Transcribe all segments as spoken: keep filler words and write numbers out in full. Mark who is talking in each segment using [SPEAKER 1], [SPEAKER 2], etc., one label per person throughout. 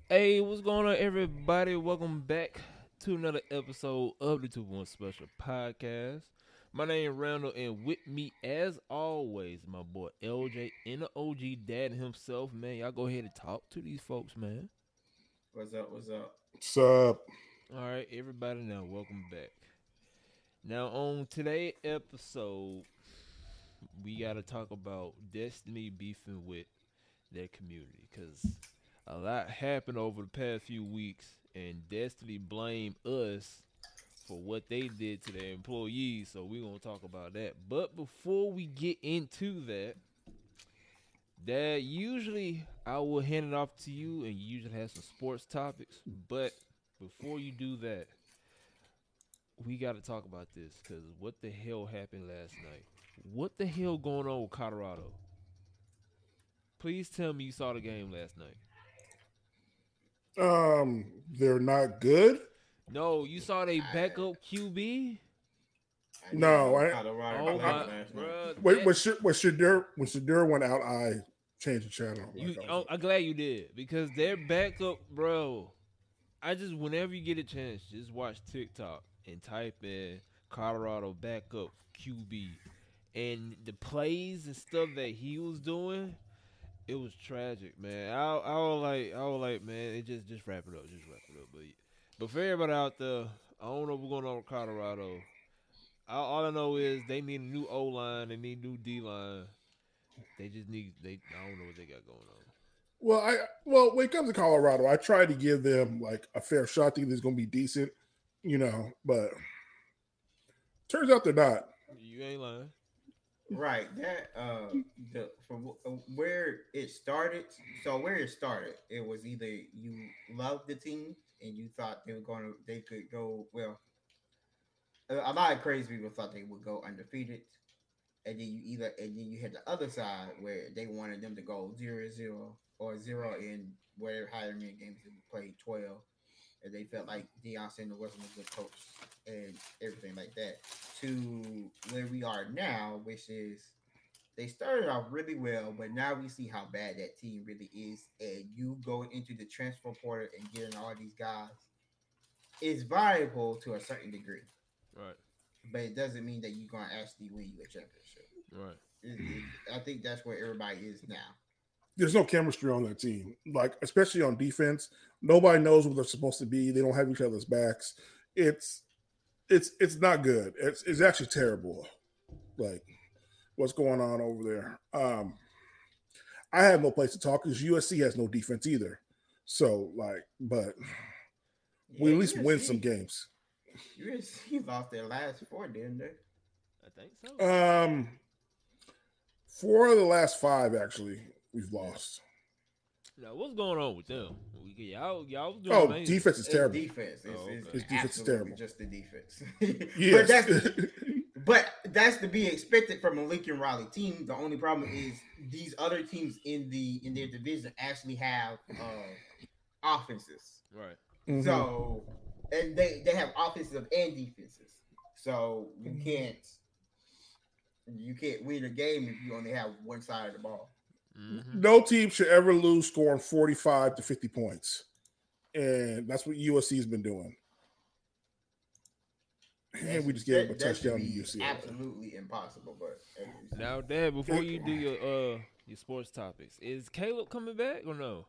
[SPEAKER 1] Hey, what's going on, everybody? Welcome back to another episode of the Two One Special Podcast. My name is Randall, and with me, as always, my boy L J and the O G Dad himself. Man, y'all go ahead and talk to these folks, man.
[SPEAKER 2] What's up? What's up?
[SPEAKER 3] What's up?
[SPEAKER 1] All right, everybody, now welcome back. Now, on today's episode, we got to talk about Destiny beefing with their community because a lot happened over the past few weeks, and Destiny blamed us for what they did to their employees. So we're gonna talk about that. But before we get into that, that usually I will hand it off to you, and you usually have some sports topics. But before you do that, we got to talk about this because what the hell happened last night? What the hell going on with Colorado? Please tell me you saw the game last night.
[SPEAKER 3] Um, they're not good.
[SPEAKER 1] No, you saw they
[SPEAKER 2] I
[SPEAKER 1] backup Q B.
[SPEAKER 2] I didn't
[SPEAKER 3] No,
[SPEAKER 2] know
[SPEAKER 3] I,
[SPEAKER 2] Colorado
[SPEAKER 1] Oh
[SPEAKER 3] I, I
[SPEAKER 2] played
[SPEAKER 1] my,
[SPEAKER 2] last night.
[SPEAKER 1] bro.
[SPEAKER 3] when when Sh- when Shadur when Shadur went out, I changed the channel.
[SPEAKER 1] You,
[SPEAKER 3] Like I was
[SPEAKER 1] oh,
[SPEAKER 3] like,
[SPEAKER 1] I'm glad you did because their backup, bro. I just whenever you get a chance, just watch TikTok and type in Colorado backup Q B, and the plays and stuff that he was doing, it was tragic, man. I, I was like, I was like, man, it just just wrap it up, just wrap it up. But but for everybody out there, I don't know what's going on with Colorado. All, all I know is they need a new O line, they need new D line. They just need they. I don't know what they got going on.
[SPEAKER 3] well, I well when it comes to Colorado, I tried to give them like a fair shot. Thinking it's going to be decent, you know, but turns out they're not.
[SPEAKER 1] You ain't lying.
[SPEAKER 2] Right, that uh, the from wh- uh, where it started. So where it started, it was either you loved the team and you thought they were going to, they could go well. A a lot of crazy people thought they would go undefeated, and then you either and then you had the other side where they wanted them to go zero zero or zero in whatever however many games they played twelve, and they felt like Deion Sanders wasn't a good coach and everything like that. To where we are now, which is they started off really well, but now we see how bad that team really is. And you going into the transfer portal and getting all these guys is viable to a certain degree,
[SPEAKER 1] Right,
[SPEAKER 2] but it doesn't mean that you're going to actually win you a championship.
[SPEAKER 1] right.
[SPEAKER 2] It, it, I think that's where everybody is now.
[SPEAKER 3] There's no chemistry on that team. Like especially on defense, nobody knows what they're supposed to be. They don't have each other's backs. It's it's it's not good. It's it's actually terrible. Like what's going on over there? Um, I have no place to talk because U S C has no defense either. So like, but we
[SPEAKER 2] Yeah,
[SPEAKER 3] at least win some
[SPEAKER 2] U S C.
[SPEAKER 3] games.
[SPEAKER 2] U S C lost their last four, didn't they?
[SPEAKER 1] I think so.
[SPEAKER 3] Um, four of the last five actually we've
[SPEAKER 2] Yeah.
[SPEAKER 3] lost.
[SPEAKER 1] Now, what's going on with them? We, y'all, y'all was doing
[SPEAKER 3] Oh,
[SPEAKER 1] amazing.
[SPEAKER 3] defense is
[SPEAKER 2] It's
[SPEAKER 3] terrible.
[SPEAKER 2] defense. It's,
[SPEAKER 1] Oh,
[SPEAKER 2] it's
[SPEAKER 1] okay.
[SPEAKER 3] His defense is
[SPEAKER 2] absolutely
[SPEAKER 3] terrible.
[SPEAKER 2] just the defense. but
[SPEAKER 3] Yes.
[SPEAKER 2] that's but that's to be expected from a Lincoln Riley team. The only problem is these other teams in the in their division actually have uh, offenses.
[SPEAKER 1] Right.
[SPEAKER 3] hmm
[SPEAKER 2] So and they they have offensive and defenses. So you can't you can't win a game if you only have one side of the ball.
[SPEAKER 1] Mm-hmm.
[SPEAKER 3] No team should ever lose scoring forty-five to fifty points, and that's what U S C has been doing.
[SPEAKER 2] That
[SPEAKER 3] And we
[SPEAKER 2] should
[SPEAKER 3] just gave up a
[SPEAKER 2] that, that should
[SPEAKER 3] touchdown to
[SPEAKER 2] be
[SPEAKER 3] U C L A.
[SPEAKER 2] absolutely impossible. But as you see.
[SPEAKER 1] Now, Dad, before you do your uh your sports topics, is Caleb coming back or no?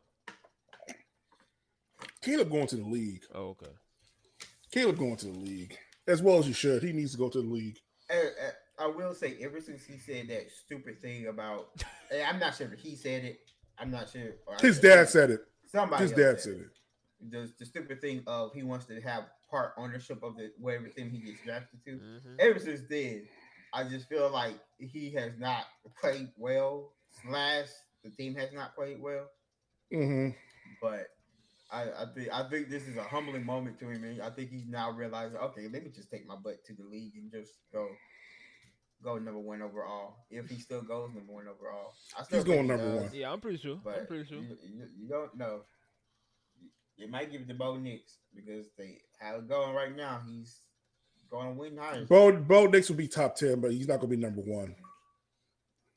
[SPEAKER 3] Caleb going to the league.
[SPEAKER 1] Oh, okay.
[SPEAKER 3] Caleb going to the league as well as he should. He needs to go to the league.
[SPEAKER 2] Uh, uh, I will say, ever since he said that stupid thing about, eh, I'm not sure if he said it. I'm not sure. Or I-
[SPEAKER 3] His dad said it.
[SPEAKER 2] somebody
[SPEAKER 3] His
[SPEAKER 2] else
[SPEAKER 3] dad
[SPEAKER 2] said
[SPEAKER 3] said
[SPEAKER 2] it.
[SPEAKER 3] it.
[SPEAKER 2] The, the stupid thing of he wants to have part ownership of the whatever team he gets drafted to.
[SPEAKER 1] Mm-hmm.
[SPEAKER 2] Ever since then, I just feel like he has not played well. Slash, the team has not played well.
[SPEAKER 3] hmm
[SPEAKER 2] But I, I think I think this is a humbling moment to him. And I think he's now realizing, okay, let me just take my butt to the league and just go go number one overall. If he still goes number one overall, I still
[SPEAKER 3] He's
[SPEAKER 2] think
[SPEAKER 3] going
[SPEAKER 2] he
[SPEAKER 3] number
[SPEAKER 2] does.
[SPEAKER 3] one.
[SPEAKER 1] Yeah, I'm pretty sure. I'm
[SPEAKER 2] But
[SPEAKER 1] pretty sure.
[SPEAKER 2] you, you, you don't know. You might give it to Bo Nix because they how it going right now. He's going to win Heisman.
[SPEAKER 3] Bo Bo Nix will be top ten, but he's not going to be number one.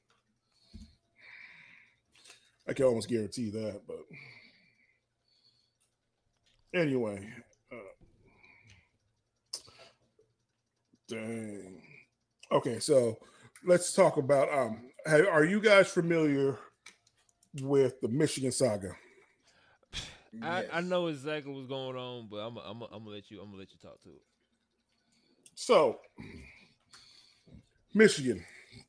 [SPEAKER 3] I can almost guarantee that. But Anyway, uh, dang. Okay, so let's talk about. Um, have, are you guys familiar with the Michigan saga?
[SPEAKER 1] I, I
[SPEAKER 2] Yes.
[SPEAKER 1] know exactly what's going on, but I'm I'm I'm gonna let you I'm gonna let you talk to it.
[SPEAKER 3] So, Michigan.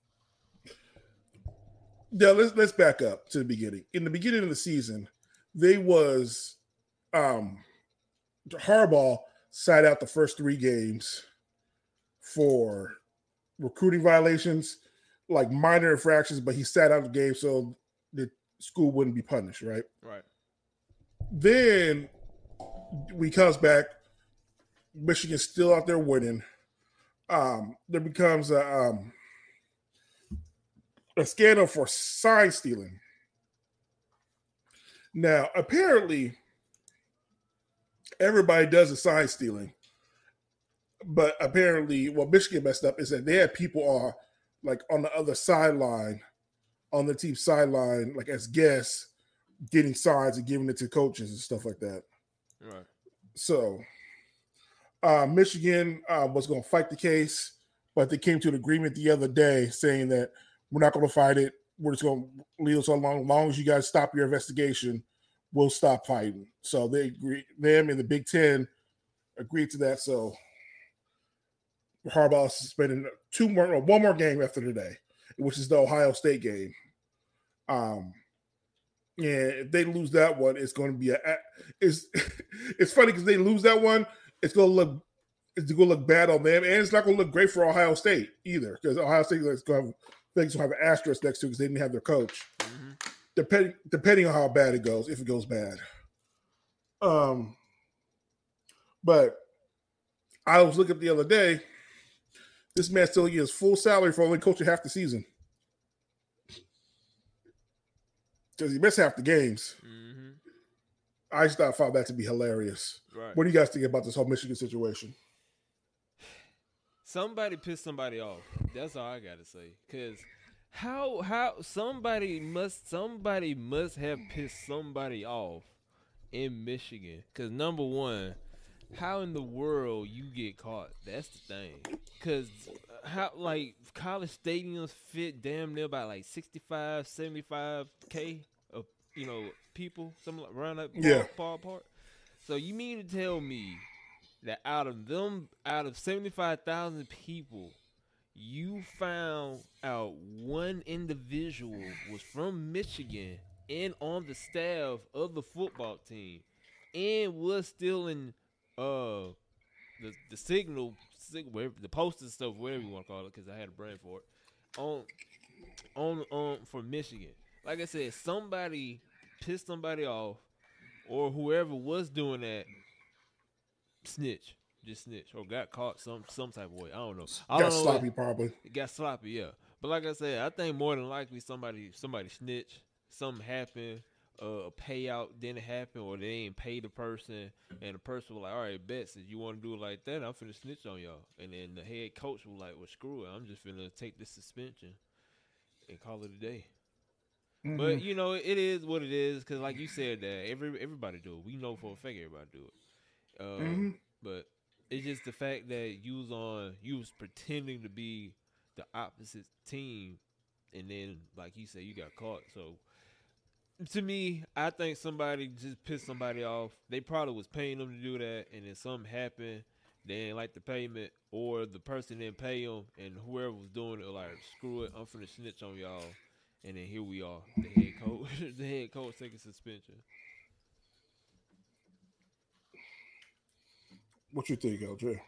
[SPEAKER 3] Yeah, let's let's back up to the beginning. In the beginning of the season, they was um Harbaugh sat out the first three games for recruiting violations, like minor infractions, but he sat out the game so the school wouldn't be punished, right?
[SPEAKER 1] Right.
[SPEAKER 3] Then we comes back, Michigan's still out there winning. Um, there becomes a um, a scandal for sign stealing. Now, apparently, everybody does the sign stealing, but apparently, what Michigan messed up is that they had people on, like, on the other sideline, on the team sideline, like as guests, getting signs and giving it to coaches and stuff like that.
[SPEAKER 1] Right.
[SPEAKER 3] So, uh, Michigan uh, was going to fight the case, but they came to an agreement the other day saying that we're not going to fight it. We're just going to leave it so long. As long as you guys stop your investigation, we'll stop fighting. So they agree. Them and the Big Ten agreed to that. So Harbaugh is suspended two more, or one more game after today, which is the Ohio State game. Um, and if they lose that one, it's going to be a. It's it's funny because they lose that one, it's going to look it's going to look bad on them, and it's not going to look great for Ohio State either because Ohio State is going to have things will have an asterisk next to it because they didn't have their coach. Mm-hmm. Depending depending on how bad it goes, if it goes bad. Um, but I was looking the other day. This man still gets full salary for only coaching half the season because he missed half the games. Mm-hmm. I just thought found that to be hilarious. Right. What do you guys think about this whole Michigan situation?
[SPEAKER 1] Somebody pissed somebody off. That's all I gotta say. Cause how how somebody must somebody must have pissed somebody off in Michigan. Cause number one, how in the world you get caught? That's the thing. Cause how like college stadiums fit damn near about like sixty-five, seventy-five K of you know people, something like around that
[SPEAKER 3] yeah.
[SPEAKER 1] ballpark. So you mean to tell me that out of them, out of seventy-five thousand people, you found out one individual was from Michigan and on the staff of the football team and was still in uh the the signal, signal the poster stuff, whatever you want to call it, because I had a brain for it, on on on for Michigan. Like I said, somebody pissed somebody off, or whoever was doing that snitch, just snitch, or got caught some some type of way. I don't know. I
[SPEAKER 3] got
[SPEAKER 1] don't know
[SPEAKER 3] sloppy,
[SPEAKER 1] what,
[SPEAKER 3] probably.
[SPEAKER 1] It got sloppy, yeah. But like I said, I think more than likely somebody somebody snitched. Something happened. Uh, a payout didn't happen, or they ain't pay the person, and the person was like, "All right, bet, since you want to do it like that, I'm finna snitch on y'all." And then the head coach was like, "Well, screw it, I'm just finna take this suspension and call it a day." Mm-hmm. But you know, it is what it is, because like you said, that every everybody do it. We know for a fact everybody do it. Uh, mm-hmm. But it's just the fact that you was on, you was pretending to be the opposite team, and then like you said, you got caught. So to me, I think somebody just pissed somebody off. They probably was paying them to do that, and then something happened. They didn't like the payment, or the person didn't pay them, and whoever was doing it was like, screw it, I'm finna snitch on y'all. And then here we are, the head coach, the head coach taking suspension.
[SPEAKER 3] What you think, L J?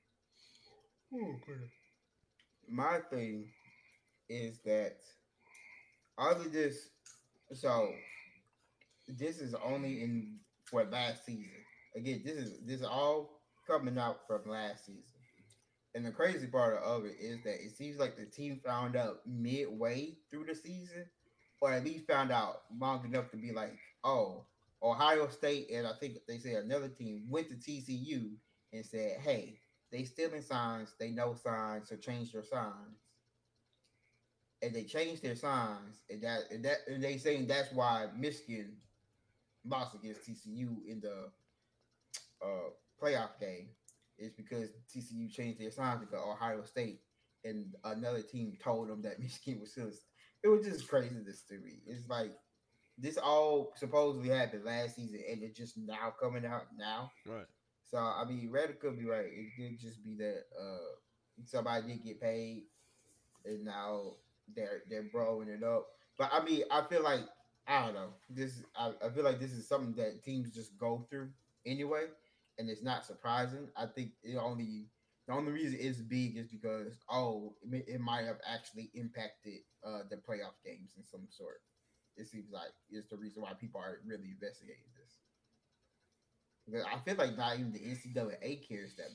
[SPEAKER 2] Okay. My thing is that other this, so this is only in for last season. Again, this is this is all coming out from last season. And the crazy part of it is that it seems like the team found out midway through the season, or at least found out long enough to be like, oh, Ohio State and I think they say another team went to T C U and said, hey, they stealing signs, they know signs, so change their signs. And they changed their signs, and that and that and they saying that's why Michigan lost against T C U in the uh, playoff game is because T C U changed their sign to go Ohio State, and another team told them that Michigan was still. It was just craziness to me. It's like this all supposedly happened last season, and it's just now coming out now.
[SPEAKER 1] Right.
[SPEAKER 2] So I mean, Reddick could be right. It could just be that uh, somebody did get paid, and now they're they're blowing it up. But I mean, I feel like I don't know. This I, I feel like this is something that teams just go through anyway, and it's not surprising. I think it only the only reason it's big is because oh, it, may- it might have actually impacted uh, the playoff games in some sort. It seems like it's the reason why people are really investigating this. Because I feel like not even the N C double A cares that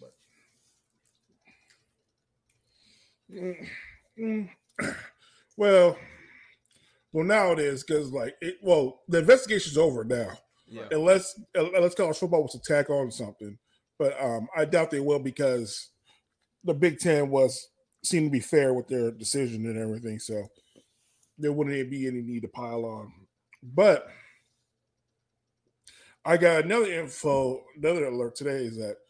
[SPEAKER 2] much.
[SPEAKER 3] Mm, mm. Well, well, now it is because like it. Well, the investigation's over now.
[SPEAKER 1] Yeah.
[SPEAKER 3] Unless unless college football was to tack on something, but um, I doubt they will because the Big Ten was seemed to be fair with their decision and everything. So there wouldn't be any need to pile on. But I got another info, another alert today is that,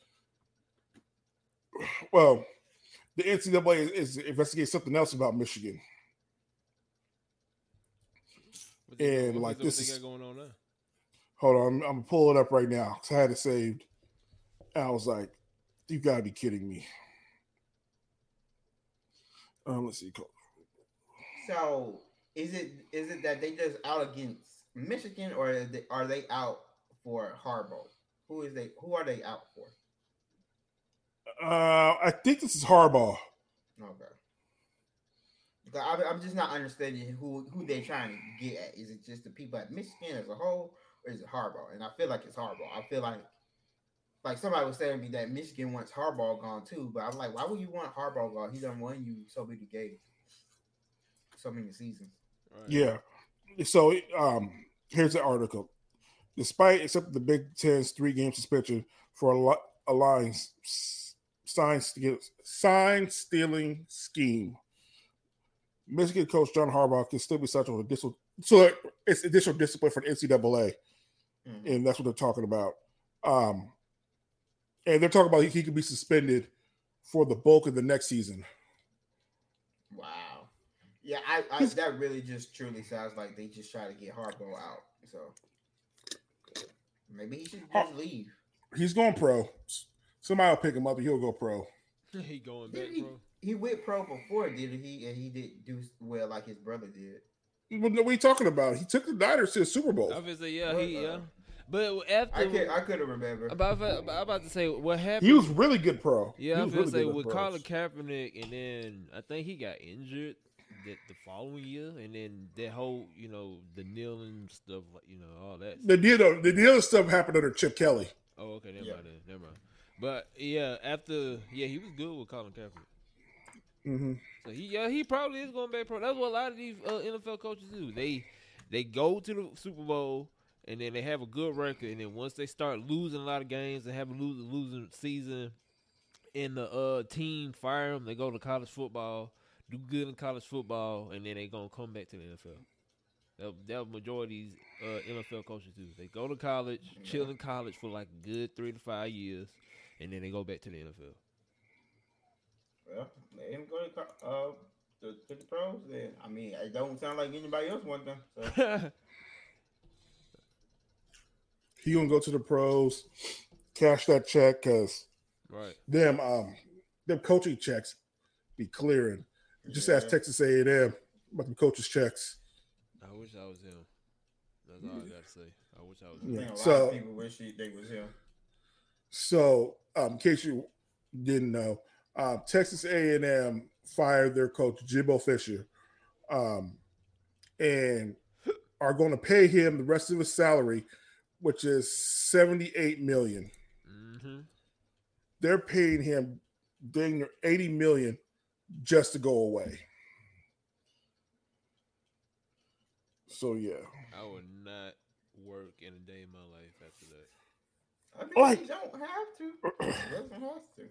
[SPEAKER 3] well, the N C double A is, is investigating something else about Michigan.
[SPEAKER 1] What they,
[SPEAKER 3] And
[SPEAKER 1] what
[SPEAKER 3] like
[SPEAKER 1] they,
[SPEAKER 3] this
[SPEAKER 1] what they
[SPEAKER 3] is,
[SPEAKER 1] got going on now?
[SPEAKER 3] hold on, I'm, I'm gonna pull it up right now because I had it saved. And I was like, you gotta be kidding me. Um, let's see.
[SPEAKER 2] So is it is it that they just out against Michigan, or are they, are they out for Harbaugh? Who is they? Who are they out for?
[SPEAKER 3] Uh, I think this is Harbaugh.
[SPEAKER 2] Okay. Because I, I'm just not understanding who who they're trying to get at. Is it just the people at Michigan as a whole, or is it Harbaugh? And I feel like it's Harbaugh. I feel like like somebody was saying to me that Michigan wants Harbaugh gone too, but I'm like, why would you want Harbaugh gone? He done won you so many games, so many seasons.
[SPEAKER 1] Right.
[SPEAKER 3] Yeah. So um, here's the article. Despite accepting the Big Ten's three-game suspension for a, a line sign sign stealing scheme, Michigan coach John Harbaugh can still be subject to additional, so it's additional discipline for the N C double A, mm-hmm. and that's what they're talking about. Um, and they're talking about he, he could be suspended for the bulk of the next season.
[SPEAKER 2] Wow. Yeah, I, I that really just truly sounds like they just try to get Harbaugh out. So maybe he should just leave.
[SPEAKER 3] He's going pro. Somebody will pick him up and he'll go pro.
[SPEAKER 1] He going back
[SPEAKER 2] he,
[SPEAKER 1] pro.
[SPEAKER 2] He went pro before, didn't he? And he didn't do well like his brother did.
[SPEAKER 3] What are you talking about? He took the Niners to the Super Bowl.
[SPEAKER 1] Obviously, yeah, he yeah. But after
[SPEAKER 2] I can't, I couldn't remember.
[SPEAKER 1] About I'm about to say what happened.
[SPEAKER 3] He was really good pro.
[SPEAKER 1] Yeah,
[SPEAKER 3] he
[SPEAKER 1] I
[SPEAKER 3] was
[SPEAKER 1] was really say
[SPEAKER 3] good
[SPEAKER 1] with
[SPEAKER 3] pros.
[SPEAKER 1] Colin Kaepernick, and then I think he got injured that the following year, and then that whole you know the kneeling stuff, like you know all that.
[SPEAKER 3] The deal, the deal stuff happened under Chip Kelly.
[SPEAKER 1] Oh, okay, never
[SPEAKER 2] yeah.
[SPEAKER 1] mind, then, never mind. But yeah, after yeah, he was good with Colin Kaepernick.
[SPEAKER 3] Mm-hmm.
[SPEAKER 1] So he yeah he probably is going back pro. That's what a lot of these uh, N F L coaches do. They they go to the Super Bowl and then they have a good record, and then once they start losing a lot of games and have a losing losing season, and the uh, team fire them, they go to college football, do good in college football, and then they gonna come back to the N F L. That that majority of these uh, N F L coaches do. They go to college, yeah. chill in college for like a good three to five years, and then they go back to the N F L.
[SPEAKER 2] Well, let him go to, uh, to, to the pros then. I mean, it don't sound like anybody else wants them. So.
[SPEAKER 3] He gonna go to the pros, cash that check, cause
[SPEAKER 1] right.
[SPEAKER 3] them um them coaching checks be clearing. Just yeah. ask Texas A and M about the coaches' checks.
[SPEAKER 1] I wish I was him. That's all I gotta say. I wish I was
[SPEAKER 2] him.
[SPEAKER 1] him.
[SPEAKER 2] I think a lot
[SPEAKER 3] so,
[SPEAKER 2] of people wish he, they was him.
[SPEAKER 3] So, um, in case you didn't know, um, Texas A and M fired their coach Jimbo Fisher, um, and are going to pay him the rest of his salary, which is seventy-eight million dollars.
[SPEAKER 1] Mm-hmm.
[SPEAKER 3] They're paying him dang near eighty million dollars just to go away. So yeah,
[SPEAKER 1] I would not work in a day in my life after that.
[SPEAKER 2] I mean, like, you don't have to. He doesn't have to.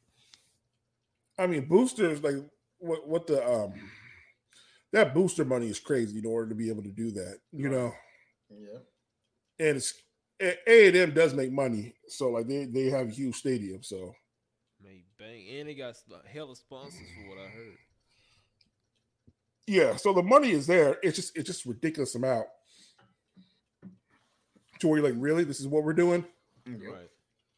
[SPEAKER 3] I mean, boosters like what? What the um, that booster money is crazy in order to be able to do that. You know.
[SPEAKER 2] Yeah.
[SPEAKER 3] And it's A and M does make money, so like they, they have a huge stadium. So,
[SPEAKER 1] man, bang, and they got hella sponsors for what I heard.
[SPEAKER 3] Yeah, so the money is there. It's just it's just ridiculous amount. To where you're like, really, this is what we're doing?
[SPEAKER 1] Right.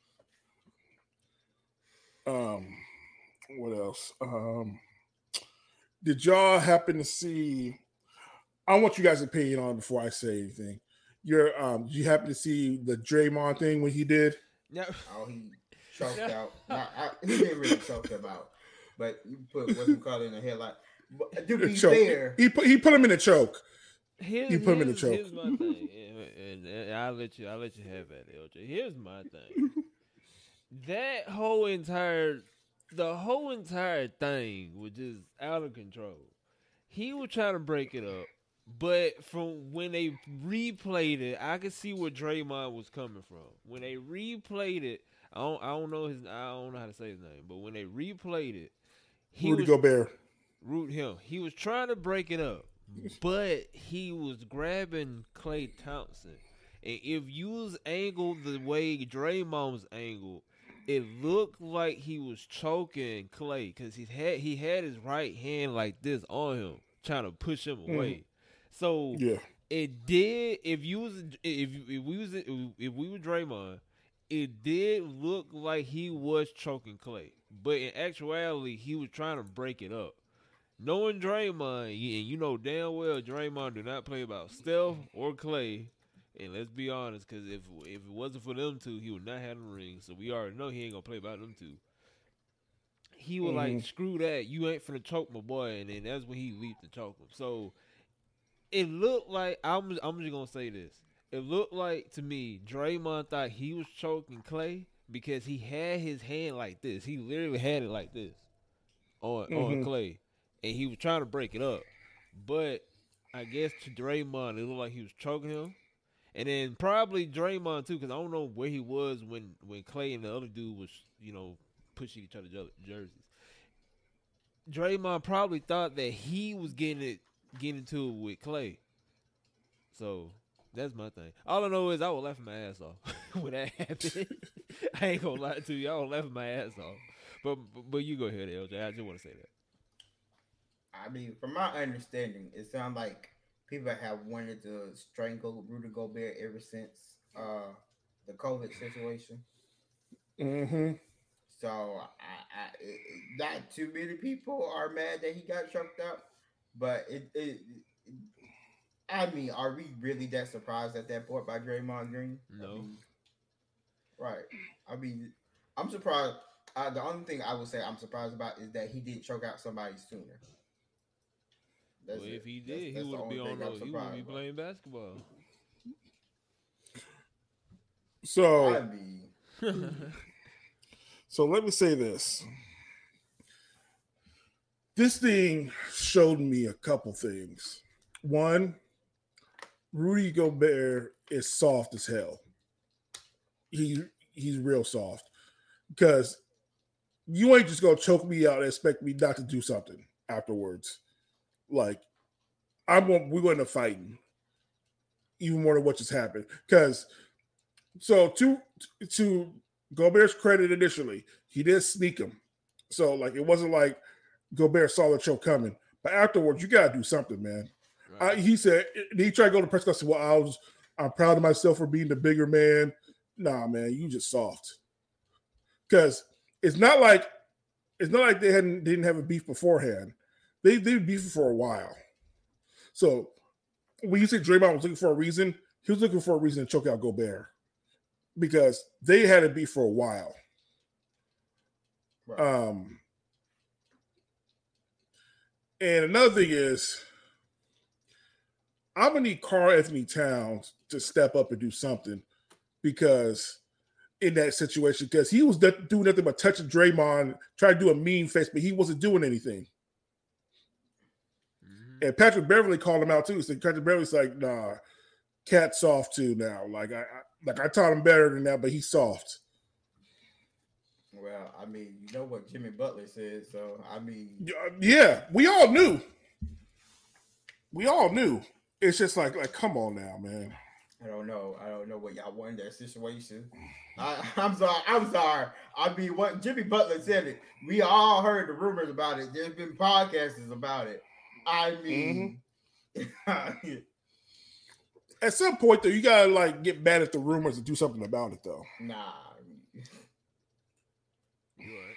[SPEAKER 3] Um, what else? Um, did y'all happen to see? I want you guys' opinion on it before I say anything. Your um, did you happen to see the Draymond thing when he did?
[SPEAKER 1] No.
[SPEAKER 2] Oh, he choked out. Not, I, he didn't really choke him out, but you put what's it called in the headline. But to be
[SPEAKER 3] choke.
[SPEAKER 2] fair,
[SPEAKER 3] he put he put him in a choke.
[SPEAKER 1] Here's,
[SPEAKER 3] he put him in a
[SPEAKER 1] here's,
[SPEAKER 3] choke.
[SPEAKER 1] Here's my thing, and, and, and I'll let you I'll let you have that, L J. Here's my thing. That whole entire the whole entire thing was just out of control. He was trying to break it up, but from when they replayed it, I could see where Draymond was coming from. When they replayed it, I don't I don't know his I don't know how to say his name, but when they replayed it, he
[SPEAKER 3] Rudy
[SPEAKER 1] was,
[SPEAKER 3] Gobert.
[SPEAKER 1] Root him. He was trying to break it up, but he was grabbing Klay Thompson. And if you was angled the way Draymond was angled, it looked like he was choking Klay because he had he had his right hand like this on him, trying to push him away. Mm. So
[SPEAKER 3] yeah.
[SPEAKER 1] it did. If you was if if we was if we were Draymond, it did look like he was choking Klay, but in actuality, he was trying to break it up. Knowing Draymond, and you know damn well Draymond do not play about Steph or Klay, and let's be honest, because if if it wasn't for them two, he would not have the ring. So we already know he ain't gonna play about them two. He was mm-hmm. like, screw that, you ain't finna choke my boy, and then that's when he leaped to choke him. So it looked like I'm I'm just gonna say this. It looked like to me Draymond thought he was choking Klay because he had his hand like this. He literally had it like this on mm-hmm. on Klay. And he was trying to break it up. But I guess to Draymond, it looked like he was choking him. And then probably Draymond, too, because I don't know where he was when, when Klay and the other dude was, you know, pushing each other's jerseys. Draymond probably thought that he was getting it, getting into it with Klay. So that's my thing. All I know is I was laughing my ass off when that happened. I ain't going to lie to you. I was laughing my ass off. But, but you go ahead, L J. I just want to say that.
[SPEAKER 2] I mean, from my understanding, it sounds like people have wanted to strangle Rudy Gobert ever since uh, the COVID situation.
[SPEAKER 3] Mm-hmm.
[SPEAKER 2] So, I, I, it, not too many people are mad that he got choked out. But, it, it, it, I mean, are we really that surprised at that point by Draymond Green?
[SPEAKER 1] No.
[SPEAKER 2] I mean, right. I mean, I'm surprised. Uh, the only thing I would say I'm surprised about is that he didn't choke out somebody sooner.
[SPEAKER 1] Well, if he did, that's, that's he would be on. The, he would be playing basketball.
[SPEAKER 3] So,
[SPEAKER 2] I mean,
[SPEAKER 3] so let me say this. This thing showed me a couple things. One, Rudy Gobert is soft as hell. He he's real soft because you ain't just gonna choke me out and expect me not to do something afterwards. Like, I want we're going to fighting even more than what just happened. Because so to to Gobert's credit, initially he did sneak him. So like it wasn't like Gobert saw the choke coming, but afterwards you gotta do something, man. Right. I, he said he tried to go to press conference. Well, I was I'm proud of myself for being the bigger man. Nah, man, you just soft. Because it's not like it's not like they hadn't didn't have a beef beforehand. They they beefed for a while. So when you say Draymond was looking for a reason, he was looking for a reason to choke out Gobert because they had a beef for a while. Right. Um, and another thing is, I'm gonna need Karl Anthony Towns to step up and do something because in that situation, because he was doing nothing but touching Draymond, trying to do a mean face, but he wasn't doing anything. And Patrick Beverly called him out too. So Patrick Beverly's like, "Nah, Cat's soft too now. Like I, I like I taught him better than that, but he's soft."
[SPEAKER 2] Well, I mean, you know what Jimmy Butler said, so I mean,
[SPEAKER 3] yeah, we all knew. We all knew. It's just like, like, come on now, man.
[SPEAKER 2] I don't know. I don't know what y'all want in that situation. I, I'm sorry. I'm sorry. I mean, what Jimmy Butler said it. We all heard the rumors about it. There's been podcasts about it. I
[SPEAKER 3] Mhm.
[SPEAKER 2] mean,
[SPEAKER 3] At some point, though, you gotta like get mad at the rumors and do something about it, though.
[SPEAKER 2] nah.
[SPEAKER 1] You right.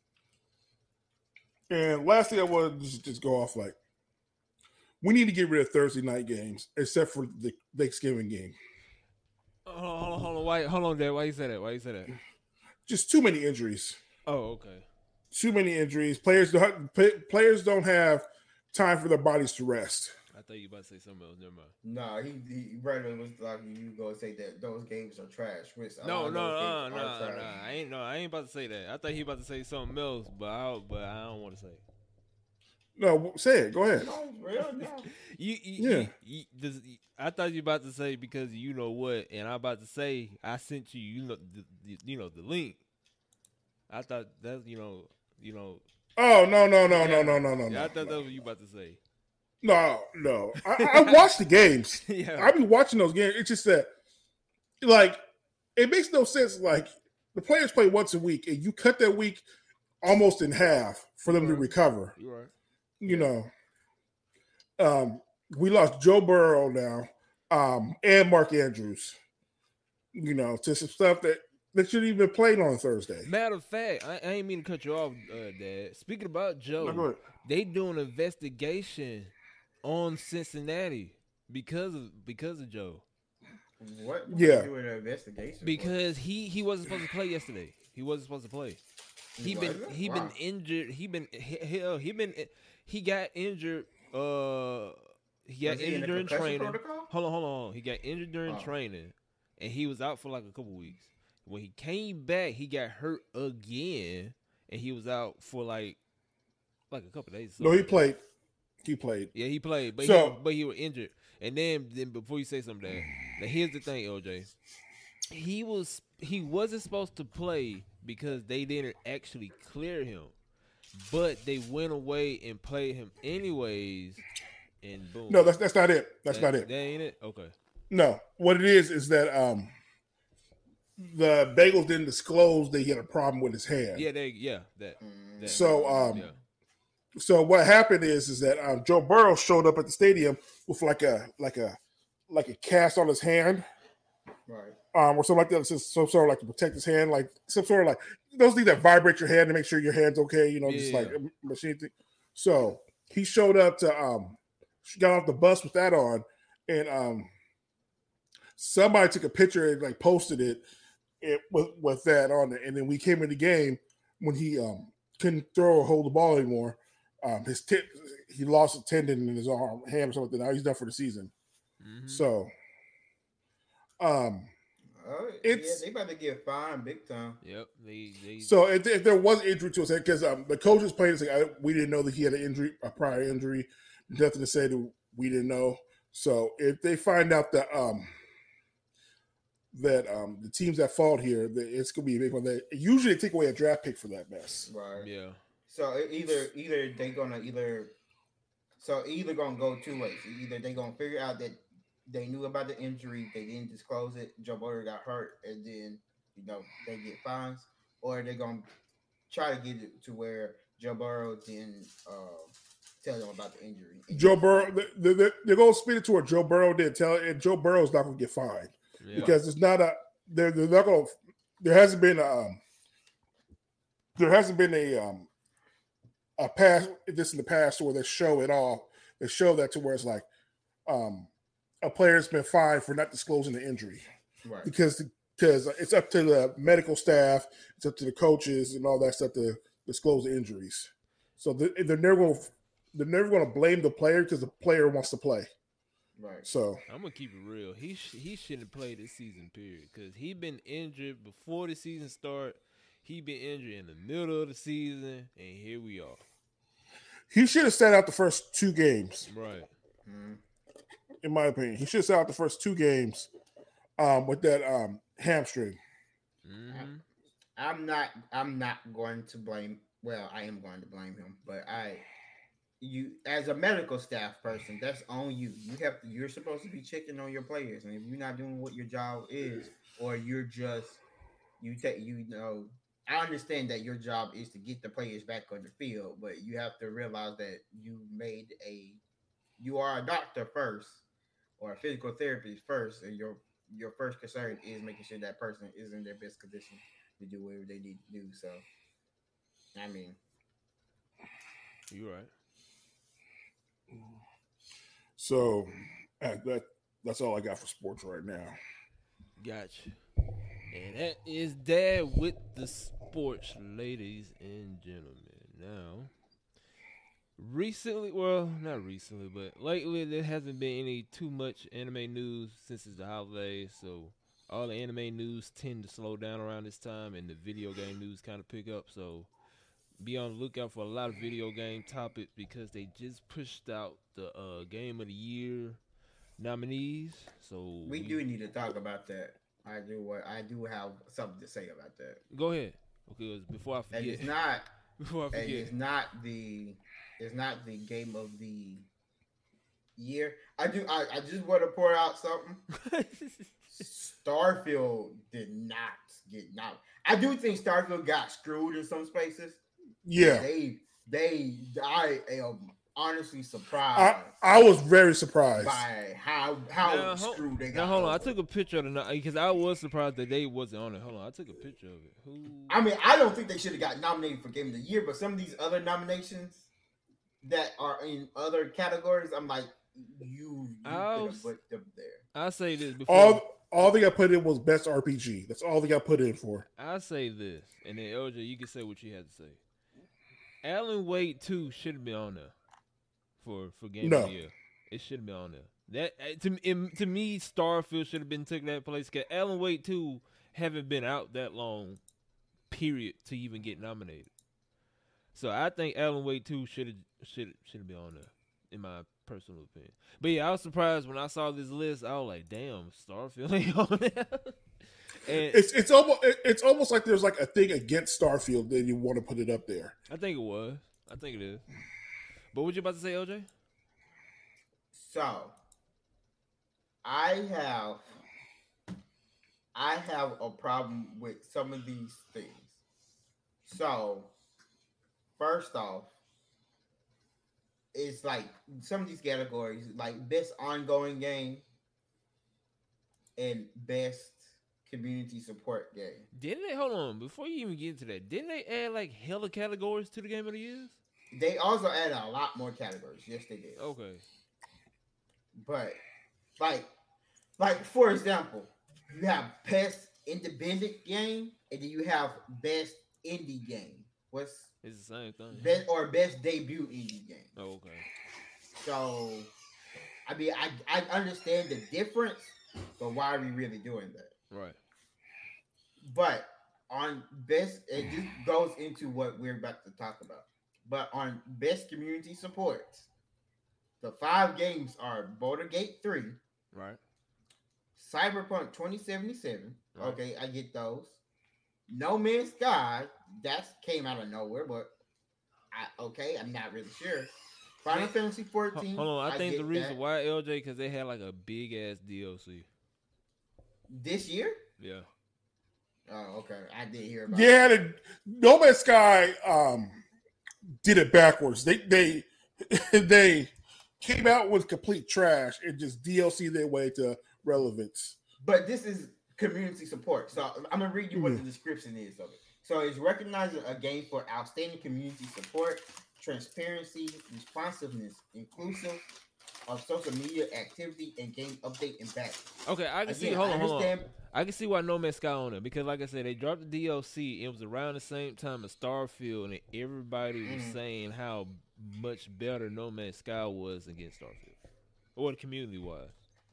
[SPEAKER 3] And lastly, I wanted to just, just go off like we need to get rid of Thursday night games, except for the Thanksgiving game.
[SPEAKER 1] Hold on, hold on, hold on. Why? Hold on, Dad. Why you say that? Why you say that?
[SPEAKER 3] Just too many injuries.
[SPEAKER 1] Oh, okay.
[SPEAKER 3] Too many injuries. Players don't players don't have time for their bodies to rest.
[SPEAKER 1] I thought you were about to say something else. Never mind.
[SPEAKER 2] Nah, he, he Brandon was like you gonna say that those games are trash. Which a
[SPEAKER 1] No,
[SPEAKER 2] lot of
[SPEAKER 1] no,
[SPEAKER 2] those
[SPEAKER 1] no,
[SPEAKER 2] games
[SPEAKER 1] no,
[SPEAKER 2] are
[SPEAKER 1] no,
[SPEAKER 2] trash.
[SPEAKER 1] I ain't no, I ain't about to say that. I thought he about to say something else, but I, but I don't want to say. It.
[SPEAKER 3] No, say it. Go ahead.
[SPEAKER 2] No, it's real. No.
[SPEAKER 1] You, you,
[SPEAKER 3] Yeah.
[SPEAKER 1] you, you, this, I thought you about to say because you know what, and I'm about to say I sent you, you know, the, the, you know, the link. I thought that's you know, you know.
[SPEAKER 3] Oh no no no
[SPEAKER 1] yeah,
[SPEAKER 3] no no no no
[SPEAKER 1] yeah,
[SPEAKER 3] no.
[SPEAKER 1] I thought
[SPEAKER 3] no.
[SPEAKER 1] that's what you about to say.
[SPEAKER 3] No, no. I, I watch the games.
[SPEAKER 1] Yeah.
[SPEAKER 3] I be watching those games. It's just that, like, it makes no sense. Like, the players play once a week, and you cut that week almost in half for them to
[SPEAKER 1] Right.
[SPEAKER 3] recover.
[SPEAKER 1] You right.
[SPEAKER 3] You know, um, we lost Joe Burrow now, um, and Mark Andrews. You know, to some stuff that that shouldn't even been played on Thursday.
[SPEAKER 1] Matter of fact, I, I ain't mean to cut you off, uh, Dad. Speaking about Joe,
[SPEAKER 3] No, go ahead.
[SPEAKER 1] they doing an investigation on Cincinnati because of because of Joe.
[SPEAKER 2] What? what
[SPEAKER 3] Yeah.
[SPEAKER 2] you doing an investigation? for?
[SPEAKER 1] Because he he wasn't supposed to play yesterday. He wasn't supposed to play. He been
[SPEAKER 2] wasn't?
[SPEAKER 1] he
[SPEAKER 2] Why?
[SPEAKER 1] been injured. He been he, he, he been he got injured. Uh, he got
[SPEAKER 2] Was he in
[SPEAKER 1] injured
[SPEAKER 2] the
[SPEAKER 1] during
[SPEAKER 2] concussion
[SPEAKER 1] training.
[SPEAKER 2] protocol?
[SPEAKER 1] Hold on, hold on, hold on. He got injured during
[SPEAKER 2] Oh.
[SPEAKER 1] training, and he was out for like a couple weeks. When he came back, he got hurt again, and he was out for like like a couple days.
[SPEAKER 3] No, he
[SPEAKER 1] something.
[SPEAKER 3] played. He played.
[SPEAKER 1] Yeah, he played, but
[SPEAKER 3] So-
[SPEAKER 1] he but he was injured. And then, then before you say something, Dad, now here's the thing, L J. He was he wasn't supposed to play because they didn't actually clear him, but they went away and played him anyways, and boom.
[SPEAKER 3] No, that's that's not it. That's
[SPEAKER 1] that,
[SPEAKER 3] not it.
[SPEAKER 1] That ain't it. Okay.
[SPEAKER 3] No, what it is is that um, the Bengals didn't disclose that he had a problem with his hand.
[SPEAKER 1] Yeah, they yeah that. that
[SPEAKER 3] So um,
[SPEAKER 1] yeah.
[SPEAKER 3] so what happened is is that um, Joe Burrow showed up at the stadium with like a like a like a cast on his hand,
[SPEAKER 2] Right.
[SPEAKER 3] um, or something like that. Just some sort of like to protect his hand, like some sort of like those things that vibrate your hand to make sure your hand's okay. You know, just
[SPEAKER 1] Yeah.
[SPEAKER 3] like a machine thing. So he showed up to um, got off the bus with that on, and um, somebody took a picture and like posted it, it with with that on it. And then we came in the game when he um couldn't throw or hold the ball anymore. Um, his tip, he lost a tendon in his arm, hand or something. Now he's done for the season.
[SPEAKER 1] Mhm.
[SPEAKER 3] So, um,
[SPEAKER 2] Oh,
[SPEAKER 3] It's-
[SPEAKER 2] yeah, they about to get fined big time.
[SPEAKER 1] Yep. They they
[SPEAKER 3] so if, if there was injury to his head, because um, the coaches played, it's like I, we didn't know that he had an injury, a prior injury. Nothing to say that we didn't know. So if they find out that um that um the teams that fought here, that it's gonna be a big one. That usually they take away a draft pick for that mess.
[SPEAKER 2] Right.
[SPEAKER 1] yeah.
[SPEAKER 2] So it either either they gonna either so either gonna go two ways. Either they gonna figure out that they knew about the injury, they didn't disclose it, Joe Burrow got hurt, and then you know they get fines, or they're gonna try to get it to where Joe Burrow didn't uh, tell them about the injury. And
[SPEAKER 3] Joe
[SPEAKER 2] get
[SPEAKER 3] Burrow,
[SPEAKER 2] fined.
[SPEAKER 3] they, they, they're gonna spin it to where Joe Burrow did tell, and Joe Burrow's not gonna get fined
[SPEAKER 1] Yeah.
[SPEAKER 3] because it's not a. They're, they're not gonna. There hasn't been a. Um, there hasn't been a um a past this in the past where they show it all. They show that to where it's like um a player's been fined for not disclosing the injury
[SPEAKER 2] Right.
[SPEAKER 3] because because it's up to the medical staff, it's up to the coaches and all that stuff to disclose the injuries. So they're, they're never going to they're never going to blame the player because the player wants to play.
[SPEAKER 2] Right.
[SPEAKER 3] So
[SPEAKER 1] I'm gonna keep it real. He sh- he shouldn't have played this season, period. Because he been injured before the season start. He been injured in the middle of the season, and here we are.
[SPEAKER 3] he should have sat out the first two games,
[SPEAKER 1] Right.
[SPEAKER 2] Mhm.
[SPEAKER 3] in my opinion. He should have sat out the first two games um, with that um, hamstring.
[SPEAKER 1] Mm-hmm.
[SPEAKER 2] I'm not. I'm not going to blame. Well, I am going to blame him, but I. you as a medical staff person, that's on you. You have to, you're supposed to be checking on your players, and if you're not doing what your job is, or you're just you take you know, I understand that your job is to get the players back on the field, but you have to realize that you made a you are a doctor first or a physical therapist first, and your your first concern is making sure that person is in their best condition to do whatever they need to do. So, I mean,
[SPEAKER 1] You're right.
[SPEAKER 3] So uh, that that's all I got for sports right now.
[SPEAKER 1] Gotcha. And that is Dad with the sports, ladies and gentlemen. Now, recently, well, not recently, but lately, there hasn't been any too much anime news since it's the holidays. So all the anime news tend to slow down around this time, and the video game news kind of pick up. So be on the lookout for a lot of video game topics because they just pushed out the uh, Game of the Year nominees. So
[SPEAKER 2] we, we do need to talk about that. I do what I do have something to say about that.
[SPEAKER 1] Go ahead. Okay, before I forget,
[SPEAKER 2] and it's not
[SPEAKER 1] before I forget,
[SPEAKER 2] and it's not the it's not the Game of the Year. I do. I, I just want to pour out something. Starfield did not get nominated. I do think Starfield got screwed in some spaces.
[SPEAKER 3] Yeah,
[SPEAKER 2] they they I am honestly surprised.
[SPEAKER 3] I, I was very surprised
[SPEAKER 2] by how how
[SPEAKER 1] now,
[SPEAKER 2] screwed
[SPEAKER 1] hold,
[SPEAKER 2] they got.
[SPEAKER 1] Now hold on,
[SPEAKER 2] over.
[SPEAKER 1] I took a picture of the because I was surprised that they wasn't on it. Hold on, I took a picture of it. Who?
[SPEAKER 2] I mean, I don't think they should have got nominated for Game of the Year, but some of these other nominations that are in other categories, I'm like, you, you could have put them there.
[SPEAKER 1] I say this before.
[SPEAKER 3] All all they got put in was best R P G. That's all they got put in for.
[SPEAKER 1] I say this, and then L J, you can say what you had to say. Alan Wake two should have been on there for for Game
[SPEAKER 3] no.
[SPEAKER 1] of the Year. It should have been on there. That to in, to me, Starfield should have been taking that place. Cause Alan Wake two haven't been out that long, period, to even get nominated. So I think Alan Wake two should have should should have been on there, in my personal opinion. But yeah, I was surprised when I saw this list. I was like, damn, Starfield ain't on there. And
[SPEAKER 3] it's it's almost it's almost like there's like a thing against Starfield that you want to put it up there.
[SPEAKER 1] I think it was. I think it is. But what you about to say, L J?
[SPEAKER 2] So, I have I have a problem with some of these things. So, first off, it's like some of these categories, like best ongoing game and best community support game.
[SPEAKER 1] Didn't they, hold on, before you even get into that, didn't they add like hella categories to the Game of the Years?
[SPEAKER 2] They also added a lot more categories. Yes, they did.
[SPEAKER 1] Okay.
[SPEAKER 2] But, like, like for example, you have best independent game, and then you have best indie game. What's
[SPEAKER 1] it's the same thing?
[SPEAKER 2] Best or best debut indie game.
[SPEAKER 1] Oh, okay.
[SPEAKER 2] So, I mean, I I understand the difference, but why are we really doing that?
[SPEAKER 1] Right.
[SPEAKER 2] But on best, it just goes into what we're about to talk about. But on best community support, the five games are Baldur's Gate three,
[SPEAKER 1] right?
[SPEAKER 2] Cyberpunk twenty seventy-seven.
[SPEAKER 1] Right.
[SPEAKER 2] Okay, I get those. No Man's Sky, that came out of nowhere, but I okay, I'm not really sure. Final Fantasy fourteen.
[SPEAKER 1] Hold on, I, I think the reason
[SPEAKER 2] that.
[SPEAKER 1] why L J because they had like a big ass D L C
[SPEAKER 2] this year.
[SPEAKER 1] Yeah.
[SPEAKER 2] Oh, okay. I did hear about.
[SPEAKER 3] Yeah, the, No Man's Sky um, did it backwards. They they they came out with complete trash and just D L C their way to relevance.
[SPEAKER 2] But this is community support, so I'm gonna read you what
[SPEAKER 3] mm-hmm.
[SPEAKER 2] the description is of it. So it's recognizing a game for outstanding community support, transparency, responsiveness, inclusive of social media activity, and game update and back.
[SPEAKER 1] Okay, I can
[SPEAKER 2] Again,
[SPEAKER 1] see. Hold on,
[SPEAKER 2] I
[SPEAKER 1] hold on.
[SPEAKER 2] I
[SPEAKER 1] can see why No Man's Sky on it because, like I said, they dropped the D L C. It was around the same time as Starfield, and everybody was mm. saying how much better No Man's Sky was against Starfield, or the community wise.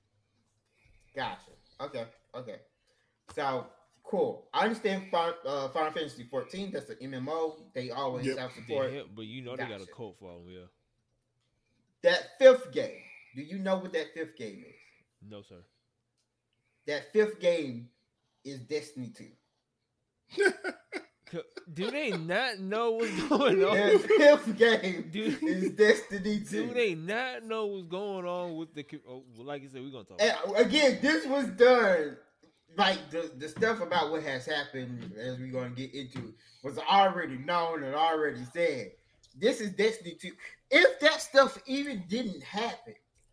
[SPEAKER 2] Gotcha. Okay. Okay. So cool. I understand Final, uh, Final Fantasy fourteen. That's the M M O. They always yep. have support.
[SPEAKER 1] Have, but you know gotcha. They got a cult following. Yeah.
[SPEAKER 2] That fifth game. Do you know what that fifth game is?
[SPEAKER 1] No, sir.
[SPEAKER 2] That fifth game is Destiny two.
[SPEAKER 1] Do they not know what's going on?
[SPEAKER 2] Their fifth game
[SPEAKER 1] do,
[SPEAKER 2] is Destiny two.
[SPEAKER 1] Do they not know what's going on with the? Oh, like you said, we're gonna talk.
[SPEAKER 2] And
[SPEAKER 1] about
[SPEAKER 2] again, this was done. Like the, the stuff about what has happened, as we're gonna get into, was already known and already said. This is Destiny two. If that stuff even didn't happen,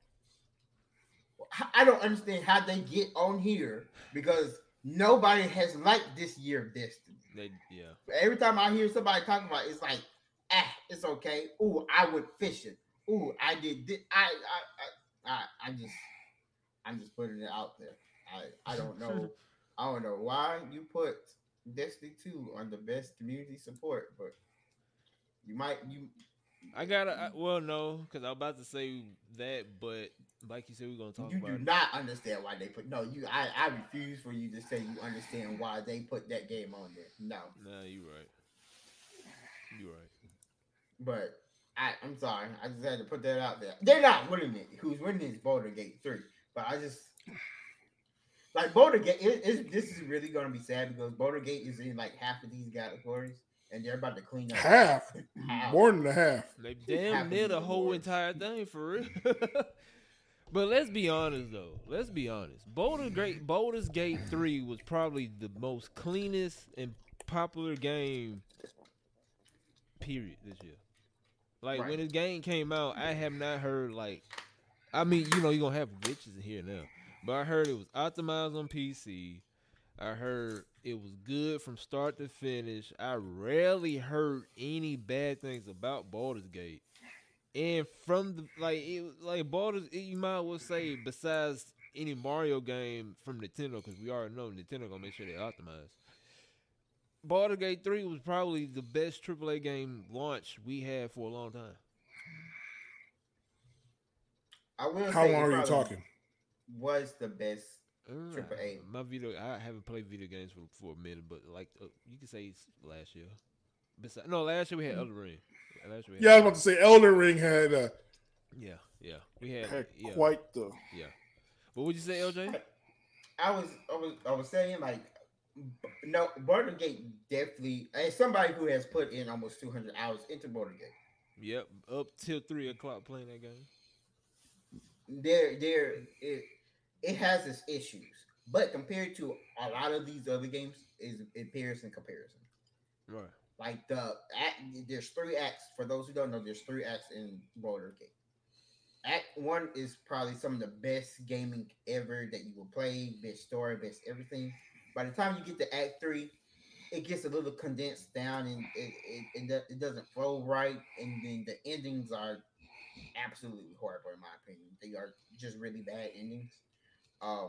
[SPEAKER 2] I don't understand how they get on here because nobody has liked this year of Destiny.
[SPEAKER 1] They, yeah.
[SPEAKER 2] Every time I hear somebody talking about it, it's like, ah, it's okay. Ooh, I went fishing. Ooh, I did this. I, I, I, I, I just, I'm just putting it out there. I, I don't know. I don't know why you put Destiny two on the best community support, but you might you.
[SPEAKER 1] I gotta. I, well, no, because I was about to say that, but like you said, we're gonna talk
[SPEAKER 2] you
[SPEAKER 1] about.
[SPEAKER 2] You do
[SPEAKER 1] it.
[SPEAKER 2] not understand why they put. No, you. I, I refuse for you to say you understand why they put that game on there. No.
[SPEAKER 1] Nah, you right. You right.
[SPEAKER 2] But I, I'm sorry. I just had to put that out there. They're not winning it. Who's winning is Boulder Gate three. But I just like Boulder Gate. It, it's, this is really going to be sad because Boulder Gate is in like half of these categories, and they're about to clean up
[SPEAKER 3] half,
[SPEAKER 2] half.
[SPEAKER 3] more than a half.
[SPEAKER 1] They damn
[SPEAKER 2] half
[SPEAKER 1] near the whole
[SPEAKER 2] awards.
[SPEAKER 1] entire thing for real. But let's be honest though. Let's be honest. Boulder Gate, Boulder's Gate three was probably the most cleanest and popular game. Period this year. Like
[SPEAKER 2] Right.
[SPEAKER 1] when this game came out, I have not heard like. I mean, you know, you're gonna have glitches in here now, but I heard it was optimized on P C. I heard it was good from start to finish. I rarely heard any bad things about Baldur's Gate. And from the like, it like Baldur's, it, you might as well say besides any Mario game from Nintendo, because we already know Nintendo gonna make sure they optimize. Baldur's Gate three was probably the best triple A game launch we had for a long time.
[SPEAKER 2] I will
[SPEAKER 3] How
[SPEAKER 2] say
[SPEAKER 3] long
[SPEAKER 2] it
[SPEAKER 3] are you
[SPEAKER 2] probably
[SPEAKER 3] talking?
[SPEAKER 2] Was the best
[SPEAKER 1] Uh,
[SPEAKER 2] triple A.
[SPEAKER 1] My video, I haven't played video games for, for a minute, but like uh, you can say it's last year. Besides, no, last year we had Elden Ring. Last year we had
[SPEAKER 3] Yeah, I was about to say Elden Ring had uh,
[SPEAKER 1] Yeah, yeah, we had,
[SPEAKER 3] had
[SPEAKER 1] yeah,
[SPEAKER 3] quite the.
[SPEAKER 1] yeah. What would you say, L J?
[SPEAKER 2] I was, I was, I was saying like, b- no, Boulder Gate definitely. As somebody who has put in almost two hundred hours into Boulder Gate,
[SPEAKER 1] Yep, up till three o'clock playing that game.
[SPEAKER 2] there, there, it, it has its issues, but compared to a lot of these other games, is it bears in comparison.
[SPEAKER 1] Right.
[SPEAKER 2] Like the act, there's three acts. For those who don't know, there's three acts in Boulder Gate. Act one is probably some of the best gaming ever that you will play, best story, best everything. By the time you get to Act three, it gets a little condensed down and it it, it, do- it doesn't flow right. And then the endings are absolutely horrible in my opinion. They are just really bad endings. Um,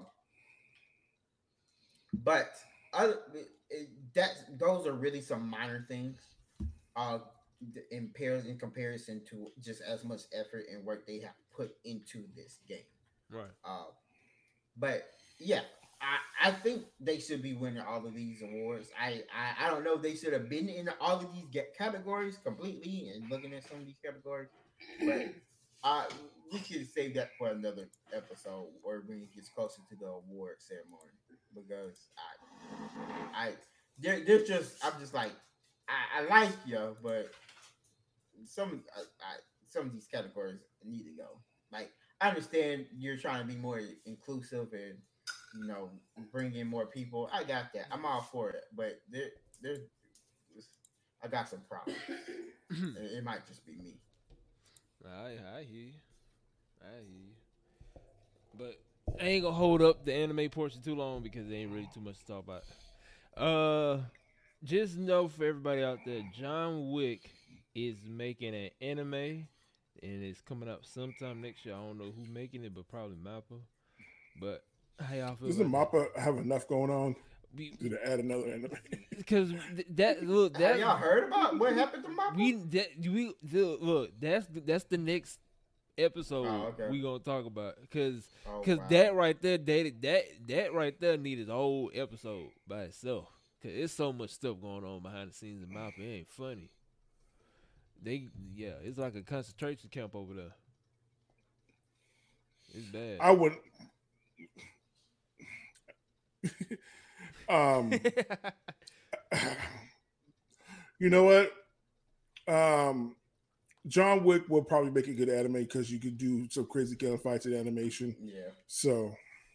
[SPEAKER 2] but other it, that those are really some minor things. Uh, in pairs in comparison to just as much effort and work they have put into this game.
[SPEAKER 1] Right.
[SPEAKER 2] Uh, but yeah, I, I think they should be winning all of these awards. I, I, I don't know if they should have been in all of these get categories completely and looking at some of these categories, but uh, we should save that for another episode or when it gets closer to the award ceremony because I, I, they're, they're just, I'm just like, I, I like you, but some I, I, some of these categories need to go. Like I understand you're trying to be more inclusive and you know bring in more people. I got that. I'm all for it. But there, there's I got some problems. it, it might just be me.
[SPEAKER 1] I I hear you. I hear you. But I ain't gonna hold up the anime portion too long because there ain't really too much to talk about. Uh, just know for everybody out there, John Wick is making an anime, and it's coming out sometime next year. I don't know who making it, but probably Mappa. But how y'all feel?
[SPEAKER 3] Doesn't
[SPEAKER 1] about
[SPEAKER 3] Mappa have enough going on
[SPEAKER 1] that?
[SPEAKER 3] to add another anime?
[SPEAKER 1] Because th- that look
[SPEAKER 2] Have
[SPEAKER 1] that
[SPEAKER 2] y'all heard about what happened to my
[SPEAKER 1] we that we the, look that's the, that's the next episode
[SPEAKER 2] Oh, okay.
[SPEAKER 1] we gonna talk about because
[SPEAKER 2] Oh,
[SPEAKER 1] because
[SPEAKER 2] wow.
[SPEAKER 1] that right there that that that right there needed a whole episode by itself because there's so much stuff going on behind the scenes in Mappa. It ain't funny. They yeah, it's like a concentration camp over there. It's bad.
[SPEAKER 3] I wouldn't. um, You know what? Um, John Wick would probably make a good anime because you could do some crazy kind of fights in animation.
[SPEAKER 2] Yeah.
[SPEAKER 3] So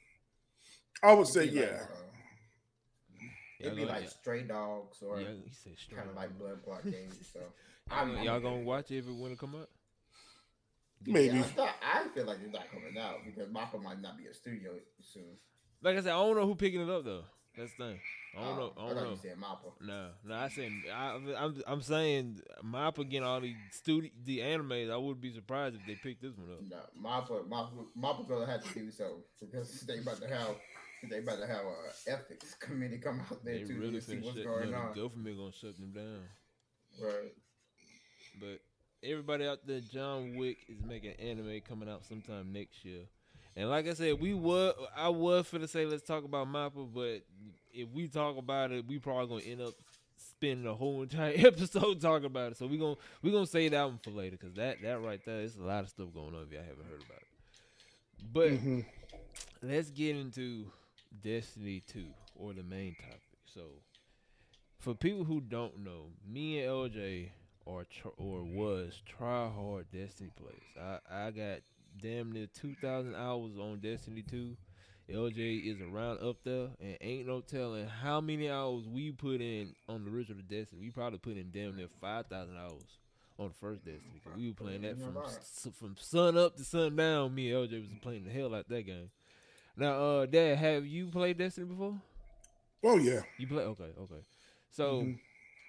[SPEAKER 3] I would
[SPEAKER 2] It'd
[SPEAKER 3] say
[SPEAKER 2] be
[SPEAKER 3] yeah.
[SPEAKER 2] Like, uh, it'd be
[SPEAKER 1] gonna-
[SPEAKER 2] like
[SPEAKER 1] yeah.
[SPEAKER 2] Stray Dogs or
[SPEAKER 1] Yeah, he said straight
[SPEAKER 2] kind of
[SPEAKER 1] up.
[SPEAKER 2] like Blood Blockade. So
[SPEAKER 1] Y'all,
[SPEAKER 2] I'm,
[SPEAKER 1] gonna-
[SPEAKER 2] I'm
[SPEAKER 1] y'all
[SPEAKER 2] okay
[SPEAKER 1] gonna
[SPEAKER 2] with
[SPEAKER 1] watch it if it when it come out?
[SPEAKER 3] Maybe.
[SPEAKER 2] Yeah, I, thought, I feel like it's not coming out because Mappa might not be a studio soon.
[SPEAKER 1] Like I said, I don't know who picking it up though. That's the thing. I don't
[SPEAKER 2] Oh,
[SPEAKER 1] know. I
[SPEAKER 2] I
[SPEAKER 1] don't
[SPEAKER 2] thought
[SPEAKER 1] know.
[SPEAKER 2] you said Mappa.
[SPEAKER 1] No, no. I said I, I'm. I'm saying Mappa getting all the studio, the animes. I wouldn't be surprised if they picked this one up.
[SPEAKER 2] No, Mappa, Mappa, Mappa gonna have to do so because they about to have they about to have a ethics committee come out there
[SPEAKER 1] They
[SPEAKER 2] too
[SPEAKER 1] really
[SPEAKER 2] to see
[SPEAKER 1] finna
[SPEAKER 2] what's
[SPEAKER 1] shut.
[SPEAKER 2] going
[SPEAKER 1] No,
[SPEAKER 2] on.
[SPEAKER 1] the government gonna shut them down.
[SPEAKER 2] Right.
[SPEAKER 1] But everybody out there, John Wick is making anime coming out sometime next year. And like I said, we were I was finna say let's talk about Mappa, but if we talk about it, we probably gonna end up spending a whole entire episode talking about it. So we gonna we gonna save that one for later because that that right there, there's a lot of stuff going on if y'all haven't heard about it. But
[SPEAKER 3] Mm-hmm.
[SPEAKER 1] let's get into Destiny two or the main topic. So for people who don't know, me and L J or tr- or was try hard Destiny players. I I got damn near two thousand hours on Destiny two. L J is around up there, and ain't no telling how many hours we put in on the original Destiny. We probably put in damn near five thousand hours on the first Destiny. Cause we were playing that from s- from sun up to sun down. Me and L J was playing the hell out that game. Now, uh, Dad, have you played Destiny before?
[SPEAKER 3] Oh yeah.
[SPEAKER 1] You play? Okay, okay. So,
[SPEAKER 3] Mhm.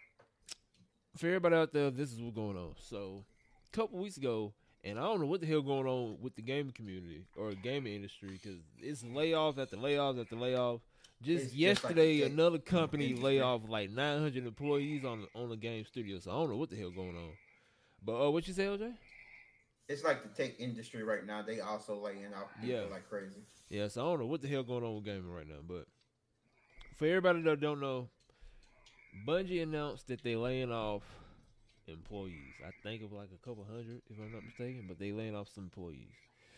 [SPEAKER 1] for everybody out there, this is what's going on. So, a couple weeks ago, and I don't know what the hell going on with the gaming community or gaming industry because it's layoff after layoff after layoff. Just
[SPEAKER 2] It's just
[SPEAKER 1] yesterday,
[SPEAKER 2] like the
[SPEAKER 1] another company
[SPEAKER 2] industry.
[SPEAKER 1] lay off like nine hundred employees on on the game studio. So I don't know what the hell going on. But uh, what you say, L J?
[SPEAKER 2] It's like the tech industry right now. They also laying off people
[SPEAKER 1] Yeah.
[SPEAKER 2] like crazy.
[SPEAKER 1] Yeah, so I don't know what the hell going on with gaming right now. But for everybody that don't know, Bungie announced that they laying off employees. I think of like a couple hundred, if I'm not mistaken, but they laying off some employees.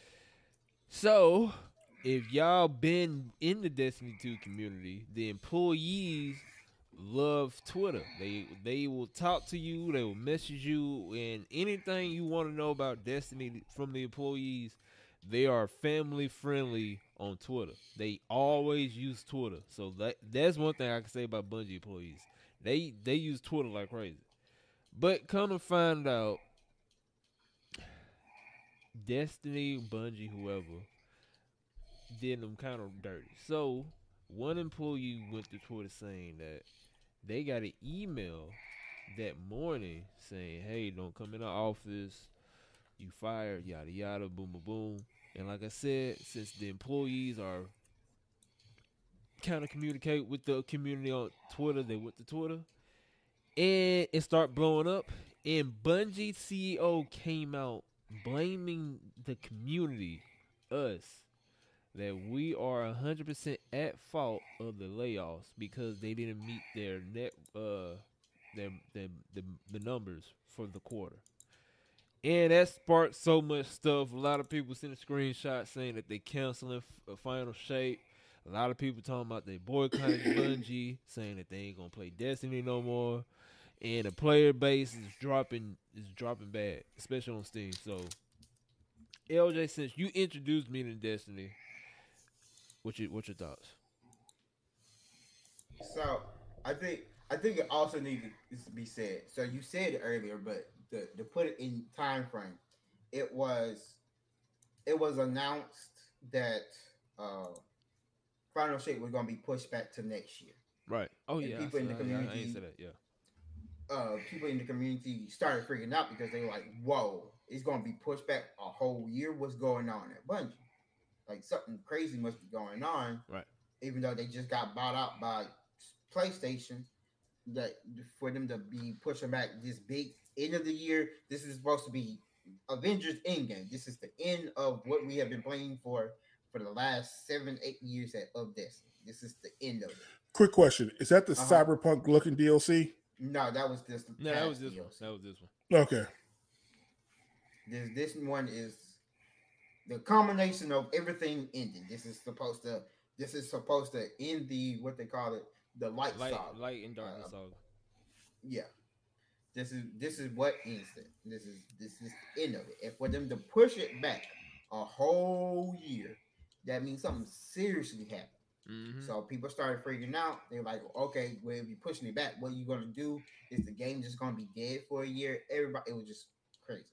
[SPEAKER 1] So, if y'all been in the Destiny two community, the employees love Twitter. They they will talk to you, they will message you, and anything you want to know about Destiny from the employees, they are family friendly on Twitter. They always use Twitter. So that that's one thing I can say about Bungie employees. They they use Twitter like crazy. But come to find out, Destiny, Bungie, whoever, did them kind of dirty. So, one employee went to Twitter saying that they got an email that morning saying, hey, don't come in the office, you fired, yada, yada, boom, boom, boom. And like I said, since the employees are kind of communicate with the community on Twitter, they went to Twitter, and it started blowing up. And Bungie C E O came out blaming the community, us, that we are one hundred percent at fault of the layoffs because they didn't meet their net, uh, their, their the, the numbers for the quarter. And that sparked so much stuff. A lot of people sending screenshots saying that they canceling f- Final Shape. A lot of people talking about they boycotting Bungie, saying that they ain't gonna play Destiny no more. And the player base is dropping is dropping bad, especially on Steam. So, L J, since you introduced me to Destiny, what your what's your thoughts?
[SPEAKER 2] So I think I think it also needs to be said. So you said it earlier, but to, to put it in time frame, it was it was announced that uh, Final Shape was going to be pushed back to next year.
[SPEAKER 1] Right. Oh
[SPEAKER 2] And
[SPEAKER 1] yeah.
[SPEAKER 2] people
[SPEAKER 1] I,
[SPEAKER 2] in the
[SPEAKER 1] I, I, I
[SPEAKER 2] community-
[SPEAKER 1] ain't say that. Yeah.
[SPEAKER 2] Uh, people in the community started freaking out because they were like, "Whoa, it's going to be pushed back a whole year. What's going on at Bungie? Like something crazy must be going on."
[SPEAKER 1] Right.
[SPEAKER 2] Even though they just got bought out by PlayStation, that for them to be pushing back this big end of the year, this is supposed to be Avengers Endgame. This is the end of what we have been playing for for the last seven, eight years at, of Destiny. This is the end of it.
[SPEAKER 3] Quick question: is that the
[SPEAKER 2] Uh-huh.
[SPEAKER 3] cyberpunk looking D L C?
[SPEAKER 2] No, that was just
[SPEAKER 1] No, that
[SPEAKER 2] past
[SPEAKER 1] was this
[SPEAKER 2] D L
[SPEAKER 1] one.
[SPEAKER 2] C.
[SPEAKER 1] That was this one.
[SPEAKER 3] Okay.
[SPEAKER 2] This this one is the combination of everything ending. This is supposed to this is supposed to end the what they call it the light,
[SPEAKER 1] Light,
[SPEAKER 2] saga.
[SPEAKER 1] light and darkness
[SPEAKER 2] Uh,
[SPEAKER 1] saga.
[SPEAKER 2] Yeah. This is this is what ends it. This is this is the end of it. And for them to push it back a whole year, that means something seriously happened.
[SPEAKER 1] Mm-hmm.
[SPEAKER 2] So people started figuring out. They're like, okay, well, if you're pushing it back, what are you gonna do? Is the game just gonna be dead for a year? Everybody, it was just crazy.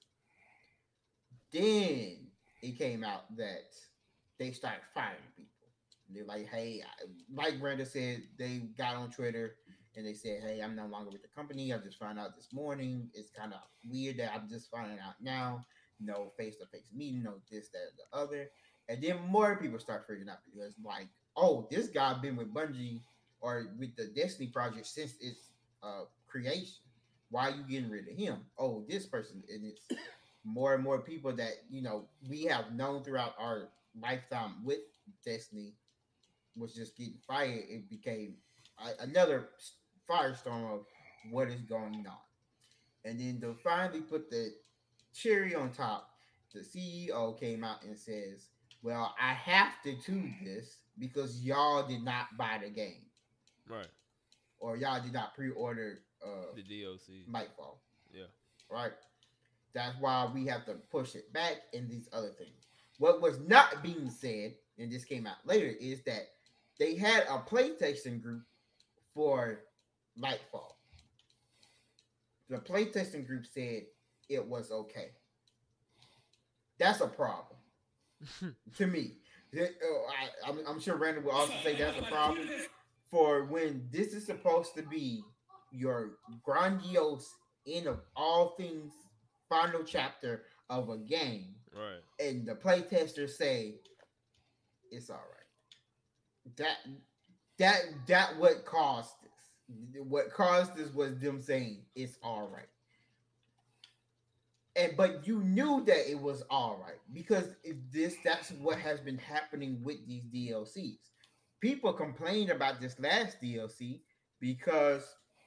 [SPEAKER 2] Then it came out that they started firing people. They're like, hey, like Brenda said, they got on Twitter and they said, hey, I'm no longer with the company. I just found out this morning. It's kind of weird that I'm just finding out now. No face-to-face meeting, no this, that, and the other. And then more people start figuring out because, like, oh, this guy been with Bungie or with the Destiny project since its uh, creation. Why are you getting rid of him? Oh, this person. And it's more and more people that, you know, we have known throughout our lifetime with Destiny was just getting fired. It became a, another firestorm of what is going on. And then to finally put the cherry on top, the C E O came out and says, well, I have to do this because y'all did not buy the game.
[SPEAKER 1] Right.
[SPEAKER 2] Or y'all did not pre-order uh,
[SPEAKER 1] the D L C.
[SPEAKER 2] Nightfall.
[SPEAKER 1] Yeah.
[SPEAKER 2] Right? That's why we have to push it back and these other things. What was not being said, and this came out later, is that they had a playtesting group for Nightfall. The playtesting group said it was okay. That's a problem to me. I, I'm, I'm sure Randall will also say that's a problem for when this is supposed to be your grandiose end of all things final chapter of a game.
[SPEAKER 1] Right.
[SPEAKER 2] And the playtesters say it's all right. That that that what caused this. What caused this was them saying it's all right. And but you knew that it was all right because if this that's what has been happening with these D L Cs. People complained about this last D L C because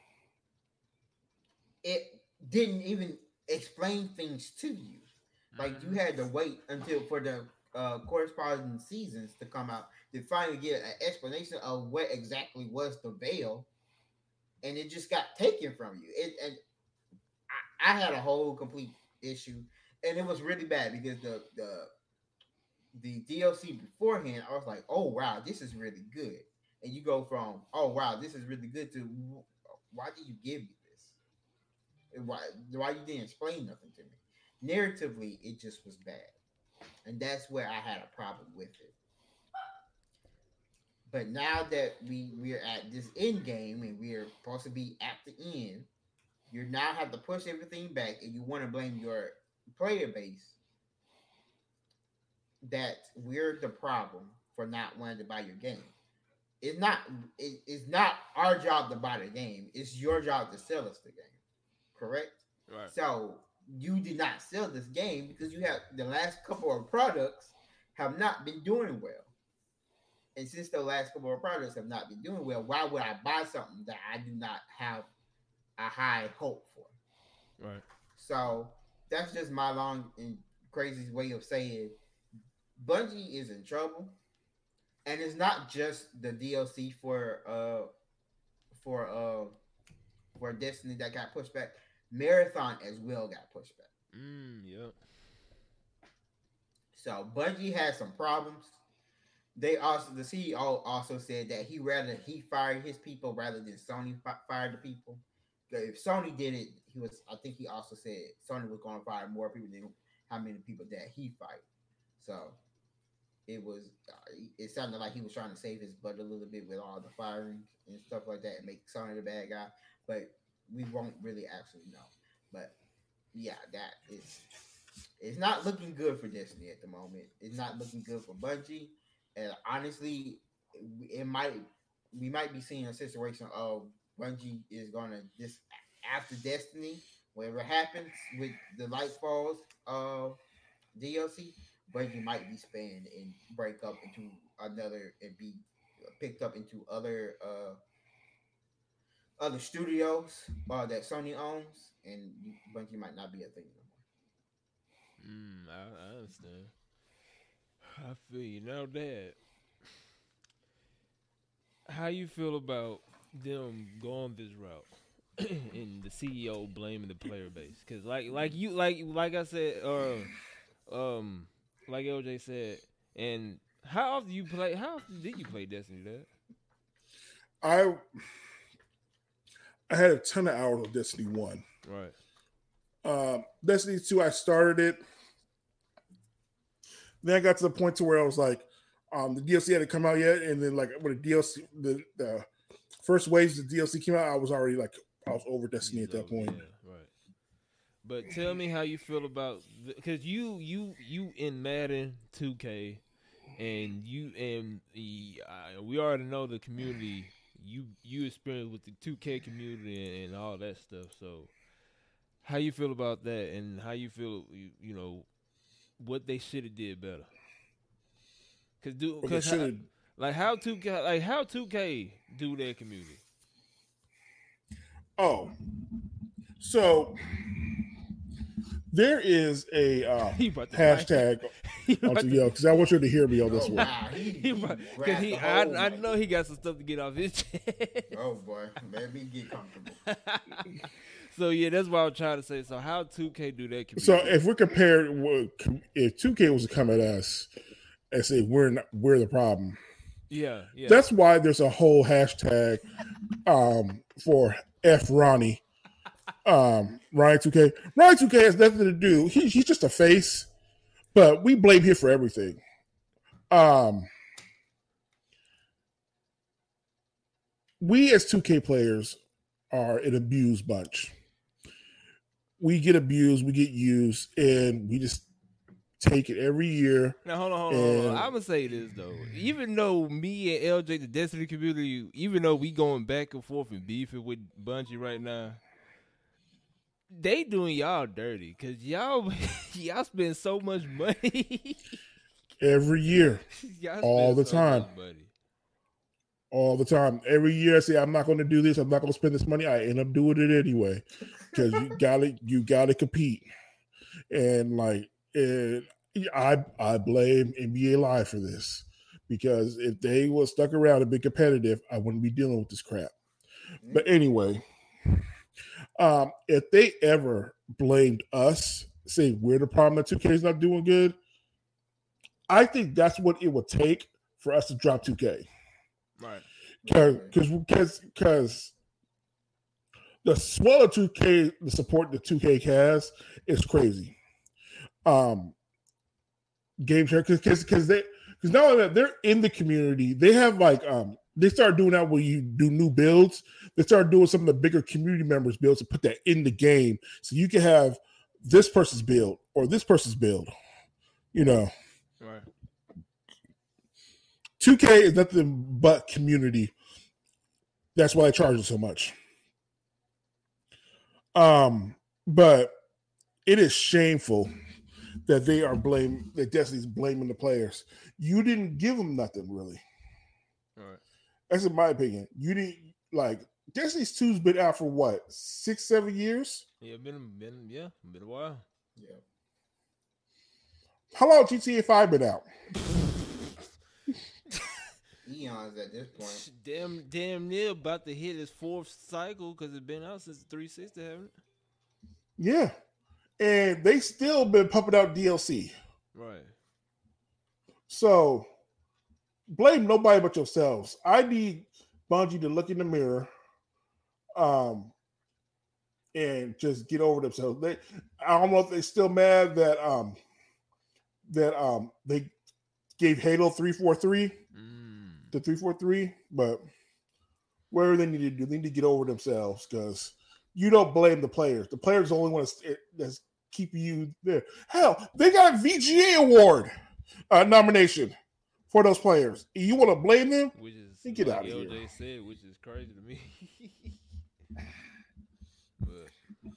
[SPEAKER 2] it didn't even explain things to you. Like you had to wait until for the uh, corresponding seasons to come out to finally get an explanation of what exactly was the veil, and it just got taken from you. It and I, I had a whole complete issue, and it was really bad because the the the D L C beforehand, I was like, oh wow, this is really good, and you go from oh wow, this is really good to why did you give me this? Why why you didn't explain nothing to me? Narratively, it just was bad, and that's where I had a problem with it. But now that we we're at this end game and we're supposed to be at the end, you now have to push everything back, and you want to blame your player base that we're the problem for not wanting to buy your game. It's not. It, it's not our job to buy the game. It's your job to sell us the game. Correct.
[SPEAKER 1] Right.
[SPEAKER 2] So you did not sell this game because you have the last couple of products have not been doing well. And since the last couple of products have not been doing well, why would I buy something that I do not have a high hope for?
[SPEAKER 1] Right.
[SPEAKER 2] So that's just my long and crazy way of saying Bungie is in trouble. And it's not just the D L C for uh for uh for Destiny that got pushed back. Marathon as well got pushed back.
[SPEAKER 1] Mm, yep.
[SPEAKER 2] So Bungie had some problems. They also the C E O also said that he rather he fired his people rather than Sony fi- fired the people. If Sony did it, he was I think he also said Sony was going to fire more people than how many people that he fired. So it was uh, it sounded like he was trying to save his butt a little bit with all the firings and stuff like that and make Sony the bad guy. But we won't really actually know. But yeah, that is it's not looking good for Destiny at the moment. It's not looking good for Bungie. And honestly, it might we might be seeing a situation of Bungie is gonna this after Destiny, whatever happens with the Lightfalls uh D L C, Bungie might be spanned and break up into another and be picked up into other uh other studios uh, that Sony owns, and Bungie might not be a thing no
[SPEAKER 1] more. Mm, I, I understand. I feel you. Now, Dad, how you feel about them going this route? and the C E O blaming the player base. Cause like like you like like I said, uh, um, like L J said, and how often you play? How often did you play Destiny, Dad?
[SPEAKER 3] I I had a ton of hours of Destiny One.
[SPEAKER 1] Right.
[SPEAKER 3] Um, Destiny Two, I started it. Then I got to the point to where I was like, um, the D L C hadn't come out yet, and then like when the D L C, the, the first waves of the D L C came out, I was already like, I was over Destiny at that point.
[SPEAKER 1] Yeah, right. But tell me how you feel about because you you you in Madden two K, and you and the uh, we already know the community. You you experience with the two K community and, and all that stuff. So how you feel about that, and how you feel you, you know what they should have did better? Cause do cause how, like how two K like how two K do their community.
[SPEAKER 3] Oh, so there is a uh, hashtag onto yo because I want you to hear me on this
[SPEAKER 2] Oh,
[SPEAKER 3] one.
[SPEAKER 2] wow. He, he
[SPEAKER 1] Because
[SPEAKER 2] grabbed
[SPEAKER 1] he,
[SPEAKER 2] the
[SPEAKER 1] I,
[SPEAKER 2] whole
[SPEAKER 1] I
[SPEAKER 2] mic.
[SPEAKER 1] know he got some stuff to get off his chest.
[SPEAKER 2] Oh boy, let me get comfortable.
[SPEAKER 1] So yeah, that's what I was trying to say. So how two K do that? Community?
[SPEAKER 3] So if we're compared, if two K was to come at us and say we're not, we're the problem,
[SPEAKER 1] yeah, yeah,
[SPEAKER 3] that's why there's a whole hashtag um, for F Ronnie, um, Ryan two K. Ryan two K has nothing to do. He, he's just a face, but we blame him for everything. Um, we as two K players are an abused bunch. We get abused, we get used, and we just take it every year.
[SPEAKER 1] Now hold on, hold on, hold on. I'm gonna say this though. Even though me and L J, the Destiny community, even though we going back and forth and beefing with Bungie right now, they doing y'all dirty because y'all y'all spend so much money
[SPEAKER 3] every year,
[SPEAKER 1] y'all
[SPEAKER 3] all the
[SPEAKER 1] spend so
[SPEAKER 3] time.
[SPEAKER 1] much money.
[SPEAKER 3] All the time. Every year I say I'm not going to do this. I'm not going to spend this money. I end up doing it anyway because you got to you got to compete. And like, and I I blame N B A Live for this because if they were stuck around and been competitive, I wouldn't be dealing with this crap. But anyway, um, if they ever blamed us, saying we're the problem that two K is not doing good, I think that's what it would take for us to drop two K.
[SPEAKER 1] Right.
[SPEAKER 3] Because because because the swell of two K, the support the two K has is crazy. Um, game share because because they because not only that they're in the community, they have like um they start doing that when you do new builds. They start doing some of the bigger community members builds to put that in the game, so you can have this person's build or this person's build. You know,
[SPEAKER 1] Right.
[SPEAKER 3] two K is nothing but community. That's why I charge it so much. Um, but it is shameful that they are blame that Destiny's blaming the players. You didn't give them nothing really.
[SPEAKER 1] All right.
[SPEAKER 3] That's in my opinion. You didn't like Destiny's two's been out for what six, seven years.
[SPEAKER 1] Yeah, been been yeah, been a while.
[SPEAKER 2] Yeah.
[SPEAKER 3] How long G T A five been out?
[SPEAKER 2] Eons at this point.
[SPEAKER 1] Damn, damn near about to hit his fourth cycle because it's been out since three sixty, haven't it?
[SPEAKER 3] Yeah, and they still been pumping out D L C.
[SPEAKER 1] Right.
[SPEAKER 3] So blame nobody but yourselves. I need Bungie to look in the mirror, um, and just get over themselves. They, I don't know if they're still mad that um that um they gave Halo three forty-three.
[SPEAKER 1] Mm.
[SPEAKER 3] The three forty-three, but whatever they need to do, they need to get over themselves because you don't blame the players. The players are the only one that's, that's keeping you there. Hell, they got a V G A award uh, nomination for those players. You want to blame them?
[SPEAKER 1] Which is
[SPEAKER 3] Then get
[SPEAKER 1] like
[SPEAKER 3] out of
[SPEAKER 1] L J
[SPEAKER 3] here.
[SPEAKER 1] said, which is crazy to me. But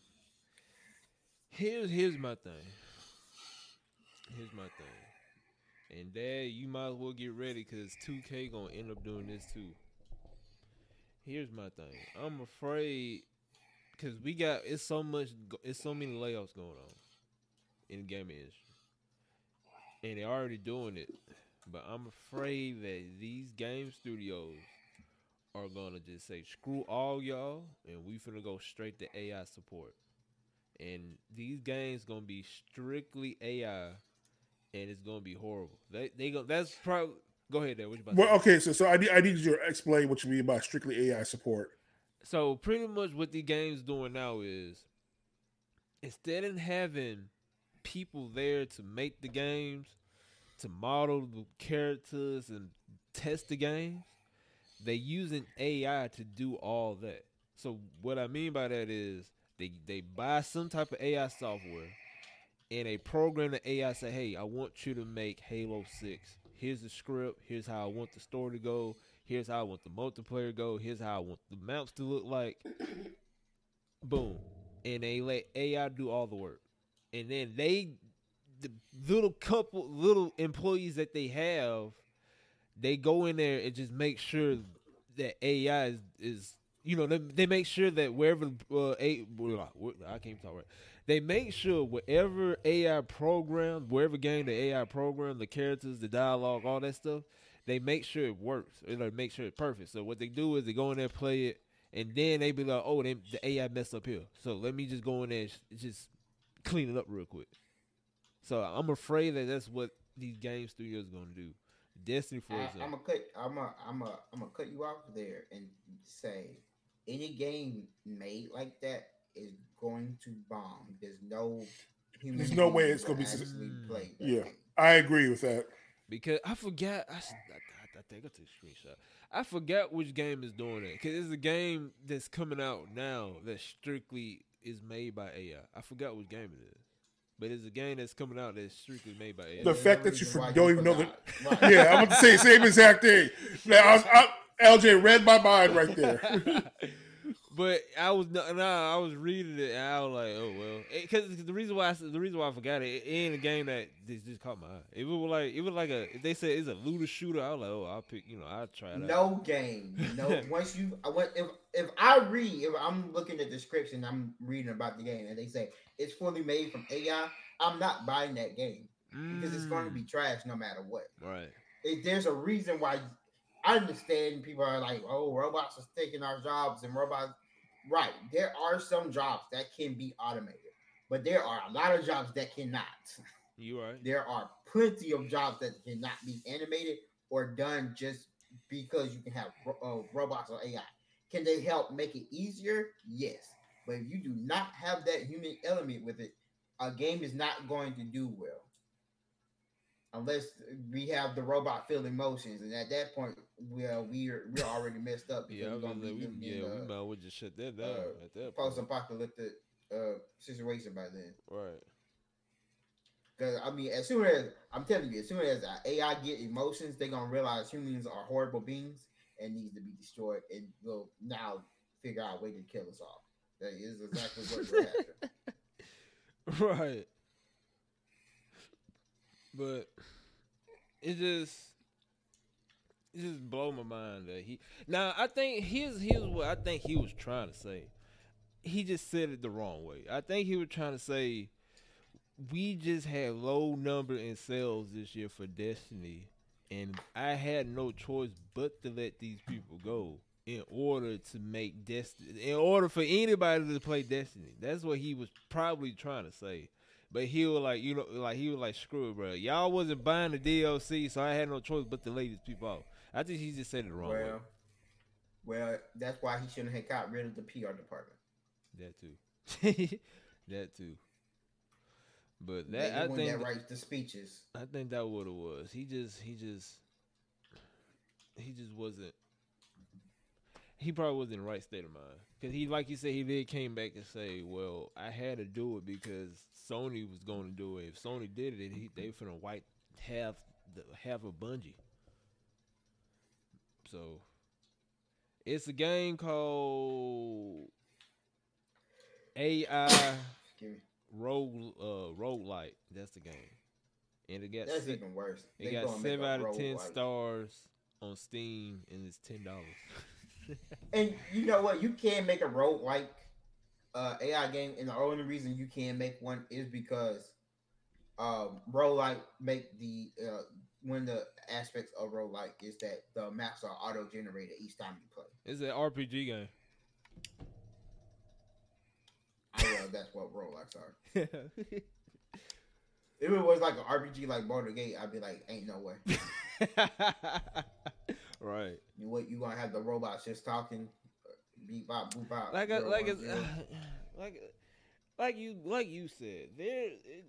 [SPEAKER 1] here's here's my thing. Here's my thing. And Dad, you might as well get ready because two K gonna end up doing this too. Here's my thing. I'm afraid because we got it's so much, it's so many layoffs going on in the gaming industry, and they're already doing it. But I'm afraid that these game studios are gonna just say screw all y'all, and we finna go straight to A I support. And these games gonna be strictly A I, and it's gonna be horrible. They they go. That's probably. Go ahead, there. What you about to
[SPEAKER 3] Well,
[SPEAKER 1] say?
[SPEAKER 3] okay, so so I need I need you to explain what you mean by strictly A I support.
[SPEAKER 1] So pretty much what the game's doing now is instead of having people there to make the games, to model the characters and test the games, they using A I to do all that. So what I mean by that is they they buy some type of A I software and they program the A I say, hey, I want you to make Halo six. Here's the script. Here's how I want the story to go. Here's how I want the multiplayer to go. Here's how I want the maps to look like. Boom. And they let A I do all the work. And then they, the little couple, little employees that they have, they go in there and just make sure that A I is, is you know, they, they make sure that wherever, uh, a, I can't even talk right. They make sure whatever A I program, wherever game the A I program, the characters, the dialogue, all that stuff, they make sure it works. They like make sure it's perfect. So what they do is they go in there, play it, and then they be like, oh, they, the A I messed up here. So let me just go in there and sh- just clean it up real quick. So I'm afraid that that's what these game studios are gonna do. Destiny, for
[SPEAKER 2] I,
[SPEAKER 1] example.
[SPEAKER 2] I'm gonna cut. I'm gonna. I'm gonna. I'm gonna cut you off there and say, any game made like that is going to bomb. There's no human.
[SPEAKER 3] There's no way
[SPEAKER 2] being
[SPEAKER 3] it's gonna
[SPEAKER 2] will
[SPEAKER 3] be.
[SPEAKER 2] actually play that
[SPEAKER 3] Yeah,
[SPEAKER 2] game.
[SPEAKER 3] I agree with that.
[SPEAKER 1] Because I forgot, I, s- I, I- I think I took a screenshot. I forgot which game is doing it. Because it's a game that's coming out now that strictly is made by A I. I forgot which game it is. But it's a game that's coming out that's strictly made by A I.
[SPEAKER 3] The
[SPEAKER 2] There's
[SPEAKER 3] fact
[SPEAKER 2] no
[SPEAKER 3] that you
[SPEAKER 2] reason
[SPEAKER 3] for,
[SPEAKER 2] why
[SPEAKER 3] don't
[SPEAKER 2] you
[SPEAKER 3] even know that.
[SPEAKER 2] forgot. Right.
[SPEAKER 3] Yeah, I'm about to say the same exact thing. Now, I was, I, L J read my mind right there.
[SPEAKER 1] But I was no, nah, I was reading it and I was like, oh well, because the reason why I, the reason why I forgot it, it ain't a game that just, just caught my eye. It was like it was like a if they said it's a looter shooter. I was like, oh, I'll pick, you know, I'll try it out.
[SPEAKER 2] No game. No. Once you, I went. If if I read, if I'm looking at the description, I'm reading about the game, and they say it's fully made from A I, I'm not buying that game because it's going to be trash no matter what.
[SPEAKER 1] Right.
[SPEAKER 2] It, there's a reason why. I understand people are like, oh, robots are taking our jobs and robots. Right. There are some jobs that can be automated, but there are a lot of jobs that cannot.
[SPEAKER 1] You right.
[SPEAKER 2] There are plenty of jobs that cannot be animated or done just because you can have uh, robots or A I. Can they help make it easier? Yes. But if you do not have that human element with it, a game is not going to do well. Unless we have the robot feel emotions, and at that point, well, we're we're already messed up.
[SPEAKER 1] Yeah, I
[SPEAKER 2] we're
[SPEAKER 1] was
[SPEAKER 2] gonna
[SPEAKER 1] like,
[SPEAKER 2] be
[SPEAKER 1] we,
[SPEAKER 2] in,
[SPEAKER 1] yeah,
[SPEAKER 2] in,
[SPEAKER 1] we
[SPEAKER 2] uh,
[SPEAKER 1] might as well just shut that down
[SPEAKER 2] uh,
[SPEAKER 1] at that point.
[SPEAKER 2] post-apocalyptic uh, situation by then.
[SPEAKER 1] Right.
[SPEAKER 2] Because I mean, as soon as I'm telling you, as soon as A I get emotions, they're gonna realize humans are horrible beings and needs to be destroyed, and will now figure out a way to kill us all. That is exactly what will happen.
[SPEAKER 1] Right. But it just it just blow my mind that he now I think here's here's what I think he was trying to say. He just said it the wrong way. I think he was trying to say we just had low number in sales this year for Destiny, and I had no choice but to let these people go in order to make Destiny, in order for anybody to play Destiny. That's what he was probably trying to say. But he was like, you know, like he was like, screw it, bro. Y'all wasn't buying the D L C, so I had no choice but to lay these people out. I think he just said it the wrong way.
[SPEAKER 2] Well, well, that's why he shouldn't have got rid of the P R department.
[SPEAKER 1] That too. That too. But that
[SPEAKER 2] Maybe
[SPEAKER 1] I
[SPEAKER 2] when
[SPEAKER 1] think
[SPEAKER 2] that writes the speeches.
[SPEAKER 1] I think that what it was. He just he just he just wasn't he probably wasn't in the right state of mind. Because he, like you said, he did came back and say, well, I had to do it because Sony was going to do it. If Sony did it, he, they finna wipe half the half of Bungie. So it's a game called A I Rogue uh Roguelite. That's the game. And it got
[SPEAKER 2] That's
[SPEAKER 1] se-
[SPEAKER 2] even worse.
[SPEAKER 1] it
[SPEAKER 2] They
[SPEAKER 1] got
[SPEAKER 2] gonna make
[SPEAKER 1] seven
[SPEAKER 2] a
[SPEAKER 1] out of ten
[SPEAKER 2] roguelike.
[SPEAKER 1] stars on Steam, and it's ten dollars.
[SPEAKER 2] And you know what? You can make a rogue like uh, A I game, and the only reason you can make one is because um, roguelike make the uh, one of the aspects of roguelike is that the maps are auto generated each time you play.
[SPEAKER 1] It's an R P G game.
[SPEAKER 2] I know that's what roguelikes are. If it was like an R P G like Baldur's Gate, I'd be like, ain't no way.
[SPEAKER 1] Right.
[SPEAKER 2] You what you gonna have the robots just talking, beep bop boop bop.
[SPEAKER 1] Like I,
[SPEAKER 2] zero,
[SPEAKER 1] like
[SPEAKER 2] one,
[SPEAKER 1] it's,
[SPEAKER 2] zero.
[SPEAKER 1] like like you like you said there. It,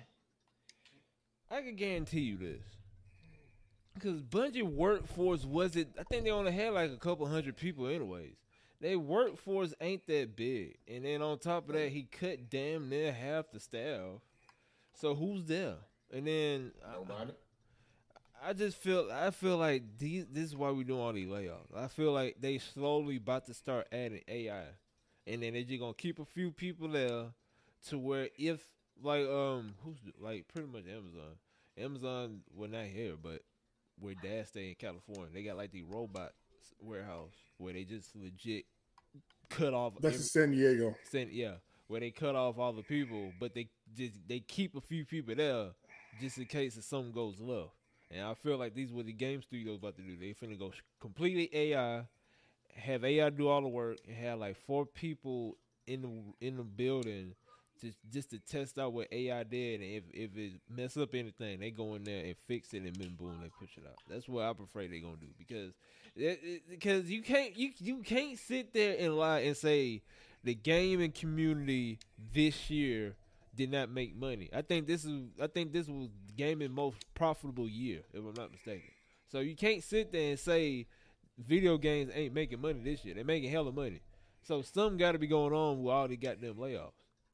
[SPEAKER 1] I can guarantee you this, because Bungie workforce wasn't. I think they only had like a couple hundred people, anyways. Their workforce ain't that big, and then on top of that, he cut damn near half the staff. So who's there? And then
[SPEAKER 2] Nobody.
[SPEAKER 1] I, I just feel I feel like these, this is why we doing all these layoffs. I feel like they slowly about to start adding A I, and then they just gonna keep a few people there, to where if like um who's like pretty much Amazon, Amazon well not here, but where Dad stay in California, they got like the robot warehouse where they just legit cut off.
[SPEAKER 3] That's
[SPEAKER 1] every,
[SPEAKER 3] in San Diego.
[SPEAKER 1] San, yeah. Where they cut off all the people, but they just they keep a few people there just in case if something goes left. And I feel like these what the game studios about to do. They finna go completely A I, have A I do all the work, and have like four people in the in the building just just to test out what A I did. And if if it mess up anything, they go in there and fix it, and then boom, they push it out. That's what I'm afraid they're gonna do, because it, it, because you can't you you can't sit there and lie and say the gaming community this year did not make money. I think this is I think this was gaming most profitable year, if I'm not mistaken. So you can't sit there and say video games ain't making money this year. They're making hella money. So something got to be going on with all the goddamn layoffs.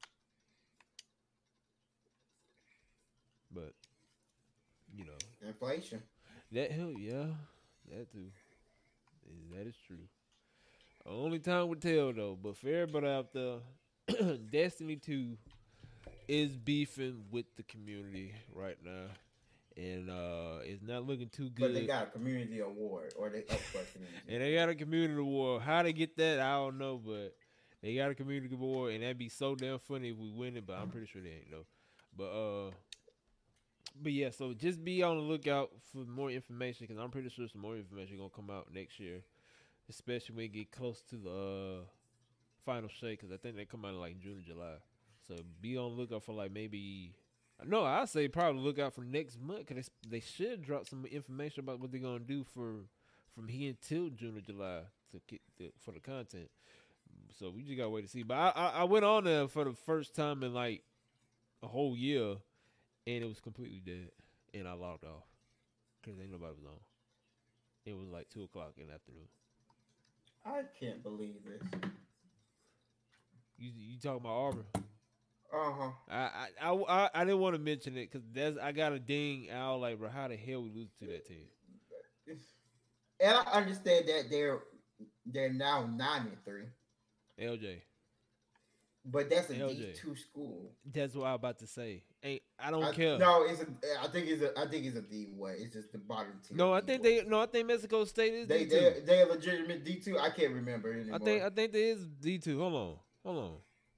[SPEAKER 1] But you know,
[SPEAKER 2] inflation.
[SPEAKER 1] That hell yeah, that too. That is true. Only time will tell though. But for everybody out there, Destiny two is beefing with the community right now, and uh, it's not looking too good.
[SPEAKER 2] But they got a community award, or they up for a community.
[SPEAKER 1] And they got a community award. How they get that, I don't know, but they got a community award, and that'd be so damn funny if we win it. But I'm pretty sure they ain't though. But uh, but yeah, so just be on the lookout for more information, because I'm pretty sure some more information gonna come out next year, especially when we get close to the uh, final shake, because I think they come out in like June or July. So be on the lookout for like maybe, no, I say probably look out for next month, because they, they should drop some information about what they're gonna do for from here until June or July to get the, for the content. So we just gotta wait to see. But I, I I went on there for the first time in like a whole year, and it was completely dead, and I logged off because ain't nobody was on. It was like two o'clock in the afternoon.
[SPEAKER 2] I can't believe this.
[SPEAKER 1] You you talking about Auburn?
[SPEAKER 2] Uh-huh.
[SPEAKER 1] I I I, I didn't want to mention it because that's I got a ding out like, bro, how the hell we lose to that team?
[SPEAKER 2] And I understand that they're they're now nine and three.
[SPEAKER 1] L J.
[SPEAKER 2] But that's a
[SPEAKER 1] L J.
[SPEAKER 2] D two school.
[SPEAKER 1] That's what I'm about to say. Ain't I don't
[SPEAKER 2] I,
[SPEAKER 1] care.
[SPEAKER 2] No, it's a. I think it's a. I think it's a D one. It's just the bottom tier.
[SPEAKER 1] No, I think
[SPEAKER 2] D one.
[SPEAKER 1] they. No, I think Mexico State is
[SPEAKER 2] They
[SPEAKER 1] D two.
[SPEAKER 2] they they a legitimate D two. I can't remember anymore.
[SPEAKER 1] I think I think there is D two. Hold on, hold on.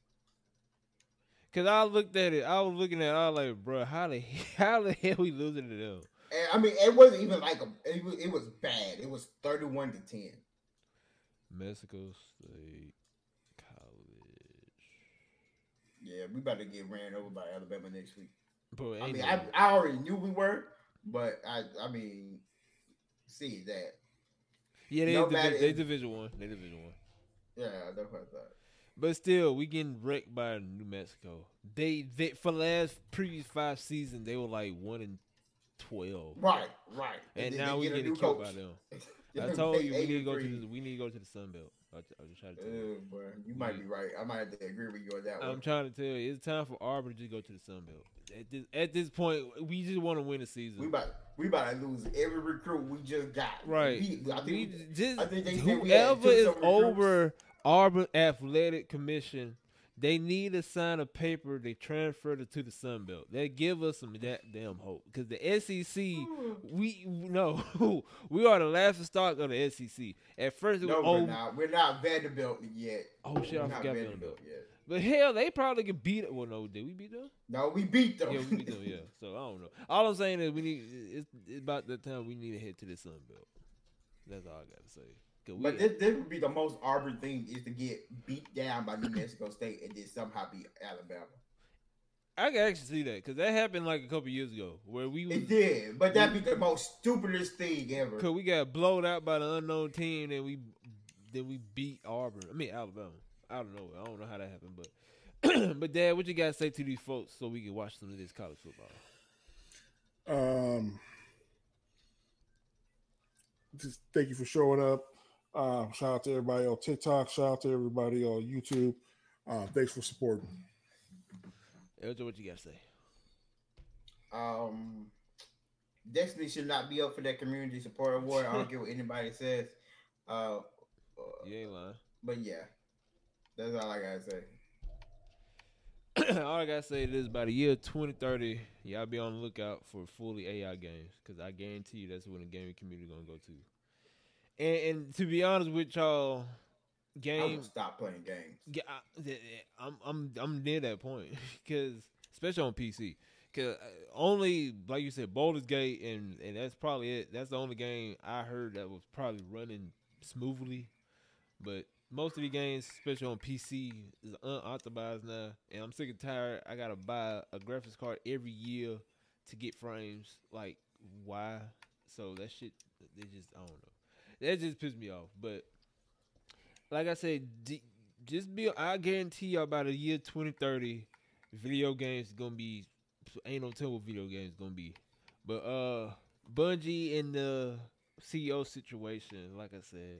[SPEAKER 1] Cause I looked at it, I was looking at, it, I was like, bro, how the how the hell we losing to them?
[SPEAKER 2] And, I mean, it wasn't even like a. It was, it was bad. It was thirty-one to ten.
[SPEAKER 1] Mexico State College.
[SPEAKER 2] Yeah, we about to get ran over by Alabama next week.
[SPEAKER 1] Bro,
[SPEAKER 2] I
[SPEAKER 1] ain't
[SPEAKER 2] mean,
[SPEAKER 1] no-
[SPEAKER 2] I, I already knew we were, but I I mean, see that.
[SPEAKER 1] yeah, they
[SPEAKER 2] no
[SPEAKER 1] divi-
[SPEAKER 2] matter
[SPEAKER 1] they
[SPEAKER 2] if-
[SPEAKER 1] Division One, they Division One.
[SPEAKER 2] Yeah, that's what I thought.
[SPEAKER 1] But still, we getting wrecked by New Mexico. They, they for the last previous five seasons, they were like one and twelve,
[SPEAKER 2] Right, right.
[SPEAKER 1] and
[SPEAKER 2] then
[SPEAKER 1] now
[SPEAKER 2] they
[SPEAKER 1] we
[SPEAKER 2] get a
[SPEAKER 1] getting
[SPEAKER 2] new
[SPEAKER 1] killed
[SPEAKER 2] coach.
[SPEAKER 1] by them.
[SPEAKER 2] They
[SPEAKER 1] I told you we
[SPEAKER 2] eight
[SPEAKER 1] need to
[SPEAKER 2] and
[SPEAKER 1] go to
[SPEAKER 2] three.
[SPEAKER 1] the, we need to go to the Sun Belt. I, I was trying to tell you.
[SPEAKER 2] Uh, boy, you might be right. I might have to agree with you on that
[SPEAKER 1] I'm
[SPEAKER 2] one.
[SPEAKER 1] trying to tell you, it's time for Auburn to just go to the Sun Belt. At this, at this point, we just want to win the season.
[SPEAKER 2] We about we about to lose every recruit we just got.
[SPEAKER 1] Right.
[SPEAKER 2] We, I think
[SPEAKER 1] We
[SPEAKER 2] we,
[SPEAKER 1] just
[SPEAKER 2] I think they said we had
[SPEAKER 1] whoever
[SPEAKER 2] took
[SPEAKER 1] is
[SPEAKER 2] some recruits.
[SPEAKER 1] over Auburn Athletic Commission They need to sign a paper. They transfer it to the Sun Belt. They give us some that damn hope because the S E C, we no, we are the laughing stock of the S E C. At first, it was
[SPEAKER 2] No,
[SPEAKER 1] oh,
[SPEAKER 2] we're not. We're not Vanderbilt yet.
[SPEAKER 1] Oh shit, I
[SPEAKER 2] We're not
[SPEAKER 1] forgot
[SPEAKER 2] Vanderbilt
[SPEAKER 1] Vanderbilt.
[SPEAKER 2] yet.
[SPEAKER 1] But hell, they probably could beat it. Well, no, did we beat them?
[SPEAKER 2] No, we beat them.
[SPEAKER 1] Yeah, we beat them. Yeah. So I don't know. All I'm saying is we need. It's, it's about that time we need to head to the Sun Belt. That's all I got to say.
[SPEAKER 2] But this, this would be the most Auburn thing is to get beat down by New Mexico State and then somehow beat Alabama.
[SPEAKER 1] I can actually see that because that happened like a couple years ago where we was,
[SPEAKER 2] it did, but that'd be the most stupidest thing ever.
[SPEAKER 1] Cause we got blown out by the unknown team and we then we beat Auburn. I mean Alabama. I don't know. I don't know how that happened, but but Dad, what you got to say to these folks so we can watch some of this college football?
[SPEAKER 3] Um, just thank you for showing up. Um, shout out to everybody on TikTok. Shout out to everybody on YouTube. Um, thanks for supporting.
[SPEAKER 1] Eljo, what you got to say?
[SPEAKER 2] Um, Destiny should not be up for that community support award. I don't care what anybody says. Uh,
[SPEAKER 1] you ain't lying.
[SPEAKER 2] But yeah, that's all I gotta say.
[SPEAKER 1] All I gotta say is by the year twenty thirty, y'all be on the lookout for fully A I games because I guarantee you that's when the gaming community gonna go to. And, and to be honest with y'all, game.
[SPEAKER 2] I will stop playing games.
[SPEAKER 1] Yeah, I, I'm I'm I'm near that point because especially on P C, because only like you said, Baldur's Gate, and and that's probably it. That's the only game I heard that was probably running smoothly. But most of the games, especially on P C, is unauthorized now, and I'm sick and tired. I gotta buy a graphics card every year to get frames. Like why? So that shit, it just I don't know. That just pissed me off. But like I said, d- just be. I guarantee y'all by the year twenty thirty, video games is gonna be. Ain't no telling what video games gonna be. But uh, Bungie in the C E O situation, like I said,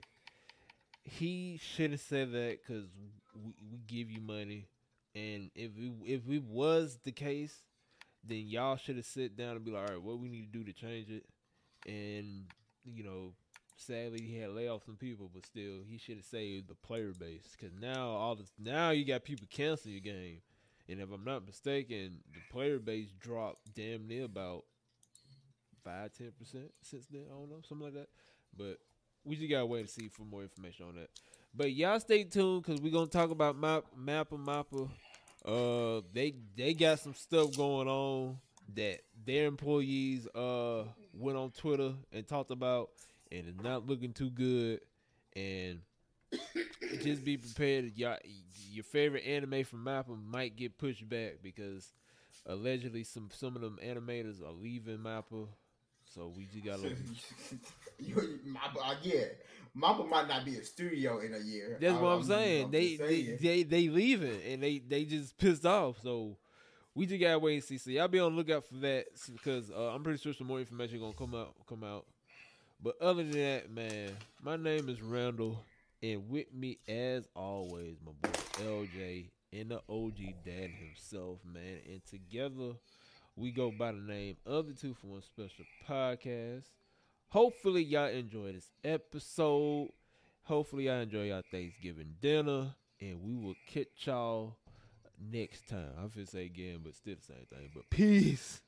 [SPEAKER 1] he should have said that because we, we give you money, and if it, if it was the case, then y'all should have sit down and be like, all right, what we need to do to change it, and you know. Sadly, he had laid off some people, but still, he should have saved the player base. Because now, all this, now you got people canceling your game, and if I'm not mistaken, the player base dropped damn near about five, ten percent since then. I don't know, something like that. But we just gotta wait to see for more information on that. But y'all stay tuned because we're gonna talk about Map, Mappa Mappa. Uh, they they got some stuff going on that their employees uh went on Twitter and talked about. And it's not looking too good. And just be prepared. Y'all, your favorite anime from Mappa might get pushed back because allegedly some, some of them animators are leaving Mappa. So we just gotta.
[SPEAKER 2] Mappa, uh, yeah, Mappa might not be a studio in a year.
[SPEAKER 1] That's what I'm,
[SPEAKER 2] I'm
[SPEAKER 1] saying.
[SPEAKER 2] I'm
[SPEAKER 1] they,
[SPEAKER 2] saying.
[SPEAKER 1] they they they leaving and they they just pissed off. So we just gotta wait and see. So y'all be on the lookout for that because uh, I'm pretty sure some more information gonna come out come out. But other than that, man, my name is Randall, and with me, as always, my boy L J and the O G Dad himself, man. And together, we go by the name of the Two for One Special Podcast. Hopefully, y'all enjoy this episode. Hopefully, y'all enjoy y'all Thanksgiving dinner, and we will catch y'all next time. I'm finna say again, but still the same thing. But peace.